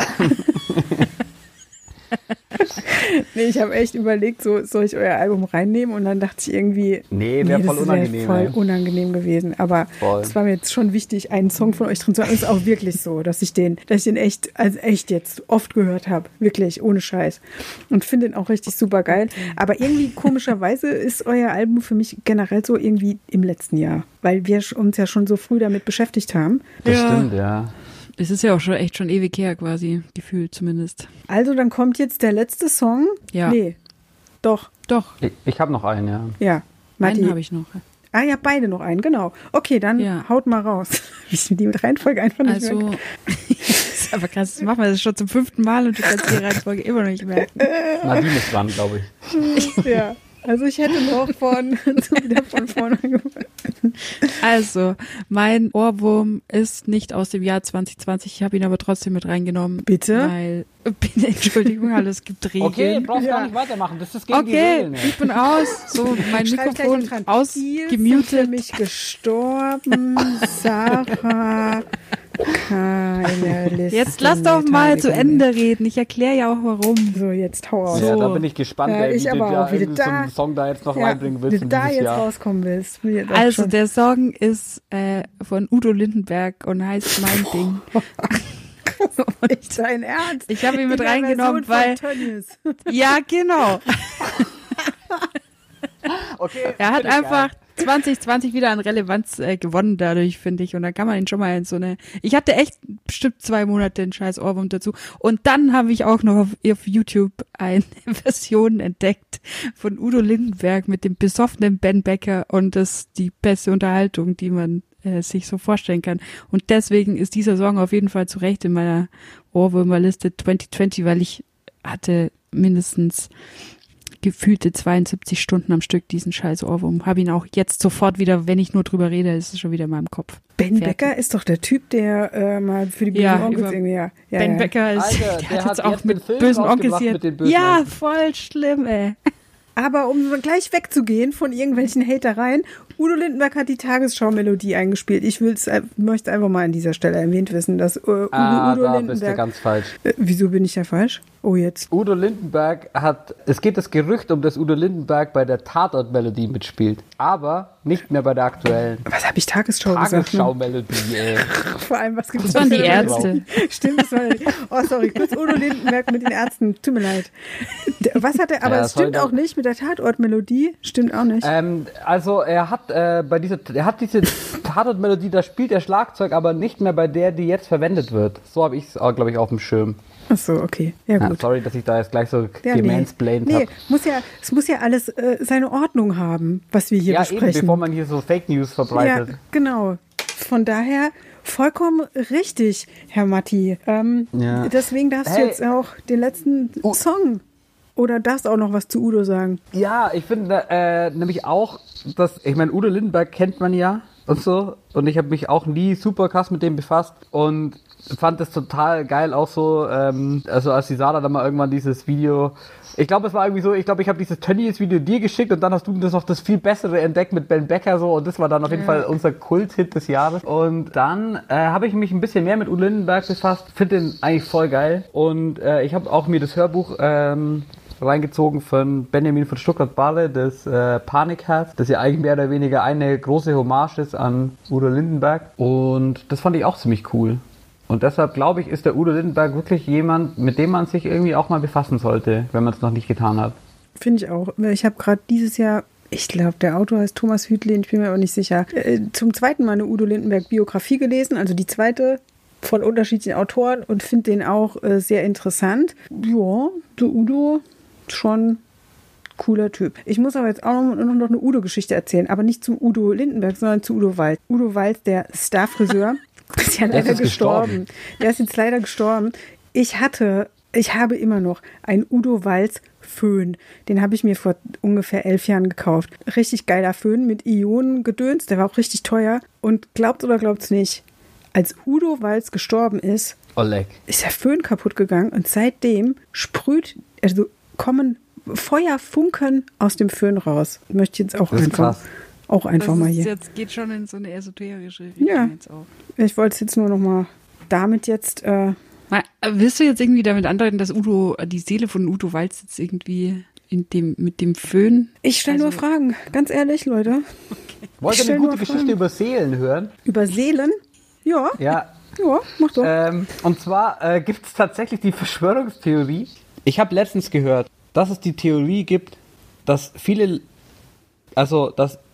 Nee, ich habe echt überlegt, soll ich euer Album reinnehmen? Und dann dachte ich irgendwie, Nee, wäre voll das unangenehm. wär voll ey. unangenehm gewesen. Aber Voll. es war mir jetzt schon wichtig, einen Song von euch drin zu haben. Es ist auch wirklich so, dass ich den echt jetzt oft gehört habe. Wirklich, ohne Scheiß. Und finde den auch richtig super geil. Aber irgendwie komischerweise ist euer Album für mich generell so irgendwie im letzten Jahr. Weil wir uns ja schon so früh damit beschäftigt haben. Das stimmt, ja. Es ist ja auch schon echt schon ewig her quasi, gefühlt zumindest. Also dann kommt jetzt der letzte Song. Ja. Nee, doch. Doch, Ich habe noch einen, ja. Ja. Matti. einen habe ich noch. Ah ja, beide noch einen, genau. Okay, dann Ja. haut mal raus. Ich die mit Reihenfolge einfach nicht Also, merken. das ist aber krass, das machen wir das schon zum 5. Mal und du kannst die Reihenfolge immer noch nicht merken. Nadine ist dran, glaube ich. Ja. Also ich hätte noch wieder von vorne angefangen. Also, mein Ohrwurm ist nicht aus dem Jahr 2020, ich habe ihn aber trotzdem mit reingenommen. Bitte? Weil, bitte, Entschuldigung, hallo, es gibt Regeln. Okay, brauchst gar nicht weitermachen. Das ist gegen die Okay, Regeln. ich bin aus. So, mein Schreib gleich noch Mikrofon dran. Für ausgemutet. mich gestorben. Sarah. Keine Liste. Jetzt lass doch mal zu Ende reden. Ich erkläre ja auch warum. So, jetzt hau aus. Ja, So. da bin ich gespannt, Ja, wie ich du aber da auch, wie du irgendwie so einen da- Song da jetzt noch Ja, reinbringen wie willst du in da dieses jetzt Jahr. rauskommen willst. Bin jetzt auch Also, schon- der Song ist von Udo Lindenberg und heißt Mein Ding. Nicht dein Ernst. Ich habe ihn mit In der reingenommen, Version von weil. Tönnies. Ja, genau. Okay, Er hat finde ich einfach geil. 2020 wieder an Relevanz gewonnen dadurch, finde ich. Und dann kann man ihn schon mal in so eine... Ich hatte echt bestimmt 2 Monate einen scheiß Ohrwurm dazu. Und dann habe ich auch noch auf YouTube eine Version entdeckt von Udo Lindenberg mit dem besoffenen Ben Becker. Und das ist die beste Unterhaltung, die man sich so vorstellen kann. Und deswegen ist dieser Song auf jeden Fall zu Recht in meiner Ohrwürmerliste 2020, weil ich hatte mindestens gefühlte 72 Stunden am Stück diesen scheiß Ohrwurm. Habe ihn auch jetzt sofort wieder, wenn ich nur drüber rede, ist es schon wieder in meinem Kopf. Ben Becker ist doch der Typ, der mal für die bösen Onkels irgendwie... Ja, Ben Becker ist, Alter, der hat jetzt auch mit bösen Onkels hier. Ja, voll schlimm, ey. Aber um gleich wegzugehen von irgendwelchen Hatereien, Udo Lindenberg hat die Tagesschau-Melodie eingespielt. Ich möchte einfach mal an dieser Stelle erwähnt wissen, dass Udo da Lindenberg... bist du ganz falsch. Wieso bin ich da falsch? Oh, jetzt. Udo Lindenberg es geht das Gerücht um, dass Udo Lindenberg bei der Tatort-Melodie mitspielt, aber nicht mehr bei der aktuellen. Was habe ich Tagesschau gesagt? Tagesschau-Melodie, ey. Vor allem, was gibt's Das waren die Ärzte. Stimmt, das war... Oh, sorry, kurz Udo Lindenberg mit den Ärzten. Tut mir leid. Was hat er... Aber es stimmt auch nicht mit der Tatort-Melodie. Stimmt auch nicht. Also er hat diese Tatort-Melodie, da spielt er Schlagzeug, aber nicht mehr bei der, die jetzt verwendet wird. So habe ich es, glaube ich, auf dem Schirm. Ach so, okay. Ja, gut. Sorry, dass ich da jetzt gleich so gemansplained habe. Es muss ja alles seine Ordnung haben, was wir hier besprechen. Eben, bevor man hier so Fake News verbreitet. Ja, genau. Von daher vollkommen richtig, Herr Matti. Deswegen darfst du jetzt auch den letzten Song... Oder darfst du auch noch was zu Udo sagen? Ja, ich finde nämlich auch, ich meine, Udo Lindenberg kennt man ja und so. Und ich habe mich auch nie super krass mit dem befasst und fand das total geil auch so, also als die Sarah dann mal irgendwann dieses Video, ich glaube, es war irgendwie so, ich habe dieses Tönnies-Video dir geschickt und dann hast du das noch das viel bessere entdeckt mit Ben Becker so und das war dann auf jeden Fall unser Kult-Hit des Jahres. Und dann habe ich mich ein bisschen mehr mit Udo Lindenberg befasst, finde den eigentlich voll geil und ich habe auch mir das Hörbuch reingezogen von Benjamin von Stuttgart-Barre, das Panikherz, das ja eigentlich mehr oder weniger eine große Hommage ist an Udo Lindenberg und das fand ich auch ziemlich cool. Und deshalb glaube ich, ist der Udo Lindenberg wirklich jemand, mit dem man sich irgendwie auch mal befassen sollte, wenn man es noch nicht getan hat. Finde ich auch. Ich habe gerade dieses Jahr, ich glaube, der Autor heißt Thomas Hütlin, ich bin mir aber nicht sicher, zum zweiten Mal eine Udo Lindenberg-Biografie gelesen, also die zweite von unterschiedlichen Autoren und finde den auch sehr interessant. Ja, der Udo, schon cooler Typ. Ich muss aber jetzt auch noch eine Udo-Geschichte erzählen, aber nicht zum Udo Lindenberg, sondern zu Udo Walz. Udo Walz, der Starfriseur, ist ja leider gestorben. Der ist jetzt leider gestorben. Ich habe immer noch einen Udo Walz Föhn. Den habe ich mir vor ungefähr 11 Jahren gekauft. Richtig geiler Föhn mit Ionengedöns, der war auch richtig teuer. Und glaubt oder glaubt's nicht, als Udo Walz gestorben ist, ist der Föhn kaputt gegangen und seitdem kommen Feuerfunken aus dem Föhn raus. Möchte ich jetzt auch einfach mal hier. Jetzt geht schon in so eine esoterische Richtung jetzt auch. Ich wollte es jetzt nur noch mal damit jetzt... Willst du jetzt irgendwie damit andeuten, dass die Seele von Udo Walz jetzt irgendwie mit dem Föhn... Ich stelle nur Fragen, ganz ehrlich, Leute. Okay. Wollt ihr eine gute Geschichte über Seelen hören? Über Seelen? Ja. Ja, mach doch. Und zwar gibt es tatsächlich die Verschwörungstheorie. Ich habe letztens gehört, dass es die Theorie gibt, dass dass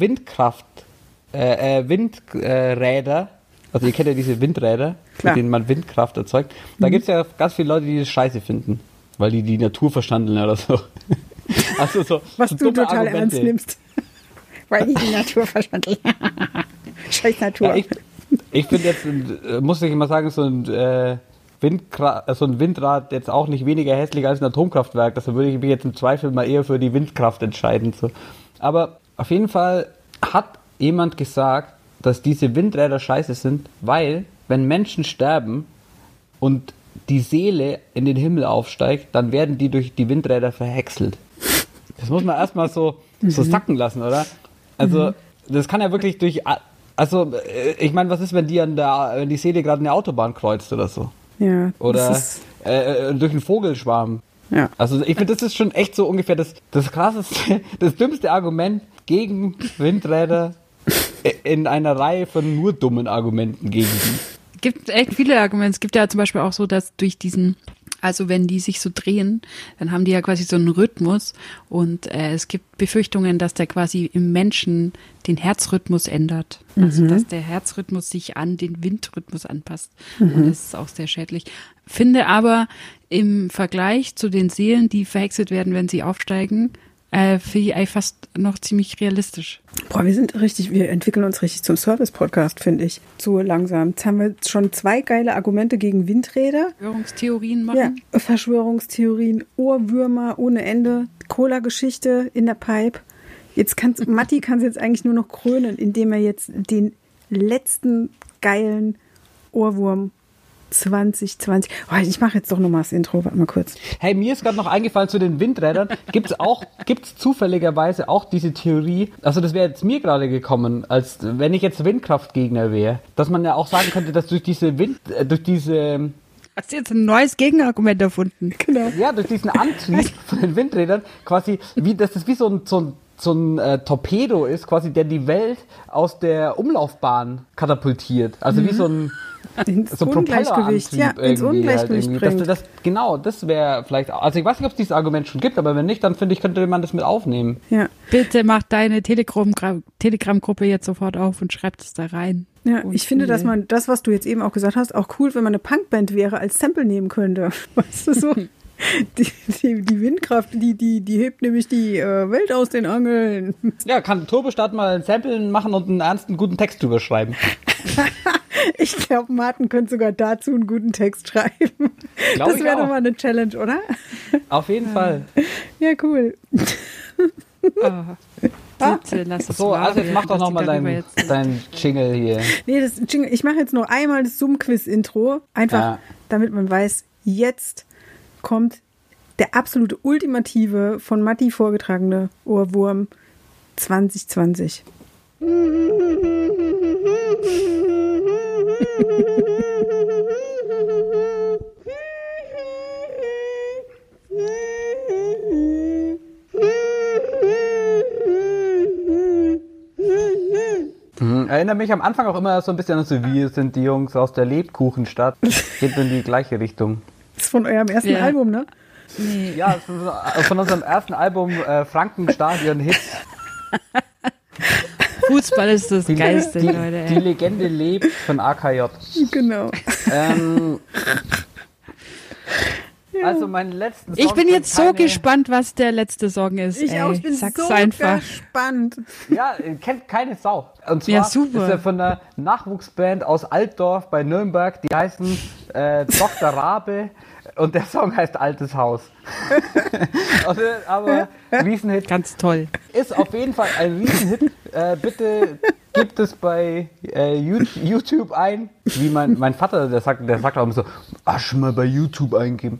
Windräder, also ihr kennt ja diese Windräder, mit denen man Windkraft erzeugt, da gibt es ja ganz viele Leute, die das scheiße finden, weil die Natur verstanden oder so. Also so was so du total Argumente. ernst nimmst. Weil die Natur verstanden. Scheiß Natur. Ja, ich finde jetzt, muss ich immer sagen, so ein Windrad jetzt auch nicht weniger hässlich als ein Atomkraftwerk. Deshalb würde ich mich jetzt im Zweifel mal eher für die Windkraft entscheiden. So. Aber auf jeden Fall hat jemand gesagt, dass diese Windräder scheiße sind, weil, wenn Menschen sterben und die Seele in den Himmel aufsteigt, dann werden die durch die Windräder verhäckselt. Das muss man erstmal so sacken lassen, oder? Also, das kann ja wirklich also, ich meine, was ist, wenn die Seele gerade eine Autobahn kreuzt oder so? Ja. Oder durch einen Vogelschwarm. Ja. Also ich finde, das ist schon echt so ungefähr das krasseste, das dümmste Argument gegen Windräder in einer Reihe von nur dummen Argumenten gegen die. Es gibt echt viele Argumente. Es gibt ja zum Beispiel auch so, dass durch diesen Also wenn die sich so drehen, dann haben die ja quasi so einen Rhythmus und es gibt Befürchtungen, dass der quasi im Menschen den Herzrhythmus ändert. Also dass der Herzrhythmus sich an den Windrhythmus anpasst. Und das ist auch sehr schädlich. Finde aber im Vergleich zu den Seelen, die verhexet werden, wenn sie aufsteigen, finde ich eigentlich fast noch ziemlich realistisch. Boah, wir entwickeln uns richtig zum Service-Podcast, finde ich. So langsam. Jetzt haben wir schon 2 geile Argumente gegen Windräder. Verschwörungstheorien machen. Ja, Verschwörungstheorien, Ohrwürmer ohne Ende, Cola-Geschichte in der Pipe. Matti kann es jetzt eigentlich nur noch krönen, indem er jetzt den letzten geilen Ohrwurm 2020. Oh, ich mache jetzt doch nochmal das Intro. Warte mal kurz. Hey, mir ist gerade noch eingefallen zu den Windrädern. Gibt's zufälligerweise auch diese Theorie, also das wäre jetzt mir gerade gekommen, als wenn ich jetzt Windkraftgegner wäre, dass man ja auch sagen könnte, dass durch diese Hast du jetzt ein neues Gegenargument erfunden? Genau. Ja, durch diesen Antrieb von den Windrädern quasi, dass das wie so ein Torpedo ist, quasi, der die Welt aus der Umlaufbahn katapultiert. Also wie so ein ins Ungleichgewicht, ins Ungleichgewicht bringt. Das wäre vielleicht, also ich weiß nicht, ob es dieses Argument schon gibt, aber wenn nicht, dann finde ich, könnte man das mit aufnehmen. Ja. Bitte mach deine Telegram-Gruppe jetzt sofort auf und schreib es da rein. Ja, ich finde, dass man das, was du jetzt eben auch gesagt hast, auch cool, wenn man eine Punkband wäre, als Sample nehmen könnte. Weißt du so? Die Windkraft, die hebt nämlich die Welt aus den Angeln. Ja, kann Turbostart mal ein Sample machen und einen ernsten, guten Text drüber schreiben. Ich glaube, Martin könnte sogar dazu einen guten Text schreiben. Das wäre doch mal eine Challenge, oder? Auf jeden Fall. Ja, cool. Bitte, lass es so, also jetzt mach doch nochmal dein Jingle hier. Nee, das Jingle, ich mache jetzt nur einmal das Zoom-Quiz-Intro. Einfach, damit man weiß, jetzt kommt der absolute ultimative, von Matti vorgetragene Ohrwurm 2020. Erinnert mich am Anfang auch immer so ein bisschen an so, wir sind die Jungs aus der Lebkuchenstadt. Geht in die gleiche Richtung. Das ist von eurem ersten Album, ne? Nee. Ja, von unserem ersten Album Frankenstadion-Hits. Fußball ist das Geilste, Leute. Die Legende lebt von AKJ. Genau. Also meinen letzten Song. Ich bin jetzt so gespannt, was der letzte Song ist. Ich auch, ich bin Sag's so einfach. gespannt. Ja, kennt keine Sau. Und zwar ist er von einer Nachwuchsband aus Altdorf bei Nürnberg, die heißen Dr. Rabe und der Song heißt Altes Haus. Aber Riesenhit. Ganz toll. Ist auf jeden Fall ein Riesenhit. Bitte gebt es bei YouTube ein. Wie mein Vater, der sagt auch immer so, schon mal bei YouTube eingeben.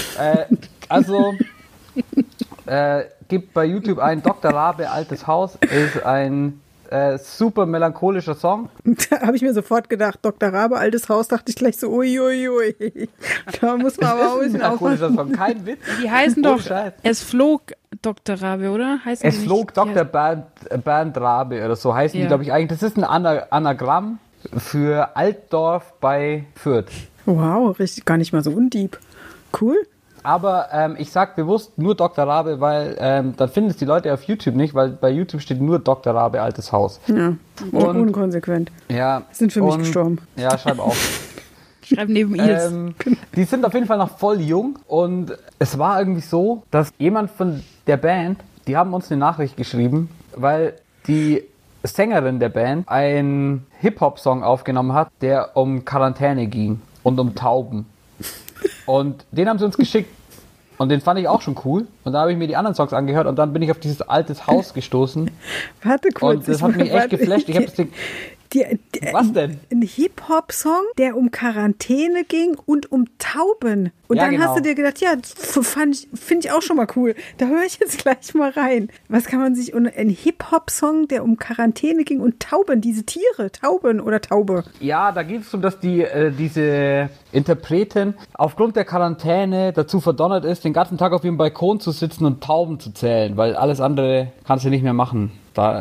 Gebt bei YouTube ein, Dr. Rabe, Altes Haus, ist ein super melancholischer Song. Da habe ich mir sofort gedacht, Dr. Rabe, Altes Haus, dachte ich gleich so, uiuiui. Da muss man aber auch ein bisschen aufpassen. Song, kein Witz. Die heißen doch, es flog Dr. Rabe, oder? Es flog Dr. Bernd Rabe oder so heißen die, glaube ich, eigentlich. Das ist ein Anagramm für Altdorf bei Fürth. Wow, richtig, gar nicht mal so undieb. Cool. Aber ich sag bewusst nur Dr. Rabe, weil dann finden es die Leute auf YouTube nicht, weil bei YouTube steht nur Dr. Rabe, Altes Haus. Ja, unkonsequent. Ja. Sind für mich gestorben. Ja, schreib auf. Schreib neben Ils. Die sind auf jeden Fall noch voll jung und es war irgendwie so, dass jemand von der Band, die haben uns eine Nachricht geschrieben, weil die Sängerin der Band einen Hip-Hop-Song aufgenommen hat, der um Quarantäne ging und um Tauben. Und den haben sie uns geschickt. Und den fand ich auch schon cool. Und da habe ich mir die anderen Songs angehört und dann bin ich auf dieses Altes Haus gestoßen. Warte kurz. Und das hat mich echt geflasht. Ich habe das Ding... Was denn? Ein Hip-Hop-Song, der um Quarantäne ging und um Tauben. Und dann hast du dir gedacht, ja, finde ich auch schon mal cool. Da höre ich jetzt gleich mal rein. Was kann man sich... Ein Hip-Hop-Song, der um Quarantäne ging und Tauben, diese Tiere, Tauben oder Taube. Ja, da geht es um, dass diese Interpretin aufgrund der Quarantäne dazu verdonnert ist, den ganzen Tag auf ihrem Balkon zu sitzen und Tauben zu zählen, weil alles andere kannst du nicht mehr machen. Da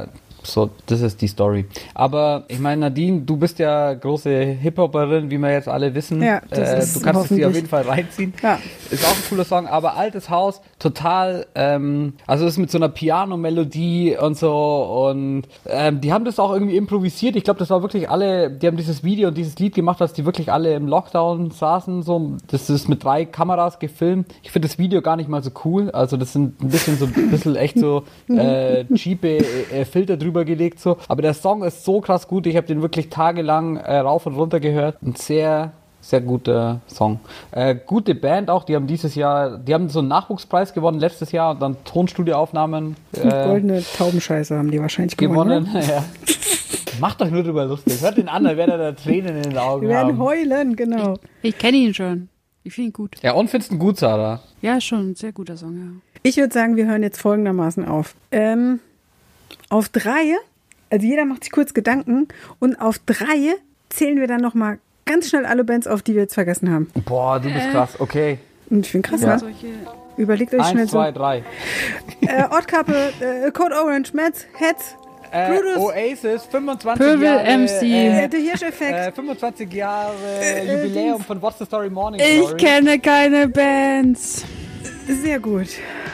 So, das ist die Story. Aber ich meine, Nadine, du bist ja große Hip-Hopperin, wie wir jetzt alle wissen. Ja, das ist du kannst es dir auf hoffentlich. jeden Fall reinziehen. Ja. Ist auch ein cooler Song, aber altes Haus, total, also ist mit so einer Piano-Melodie und so und die haben das auch irgendwie improvisiert. Ich glaube, das war wirklich alle, die haben dieses Video und dieses Lied gemacht, dass die wirklich alle im Lockdown saßen. So, das ist mit 3 Kameras gefilmt. Ich finde das Video gar nicht mal so cool. Also das sind ein bisschen echt so cheape Filter drüber gelegt so. Aber der Song ist so krass gut. Ich habe den wirklich tagelang rauf und runter gehört. Ein sehr, sehr guter Song. Gute Band auch. Die haben dieses Jahr, die haben so einen Nachwuchspreis gewonnen letztes Jahr und dann Tonstudioaufnahmen Goldene Taubenscheiße haben die wahrscheinlich gewonnen. Ja. Macht euch nur drüber lustig. Hört den an, dann werdet ihr Tränen in den Augen Wir werden haben. heulen, genau. Ich kenne ihn schon. Ich finde ihn gut. Ja, und findest du ihn gut, Sarah? Ja, schon ein sehr guter Song, ja. Ich würde sagen, wir hören jetzt folgendermaßen auf. Auf 3, also jeder macht sich kurz Gedanken und auf 3 zählen wir dann nochmal ganz schnell alle Bands auf, die wir jetzt vergessen haben. Boah, du bist krass. Okay. Und ich finde krass, Ja. ne? Solche Überlegt euch schnell 1, 2, 3. Odd Couple, Code Orange, Mets, Heads, Brutus, Oasis, 25 Pöbel Jahre. MC. der Hirscheffekt. 25 Jahre Jubiläum von What's the Story Morning Ich Glory. kenne keine Bands. Sehr gut.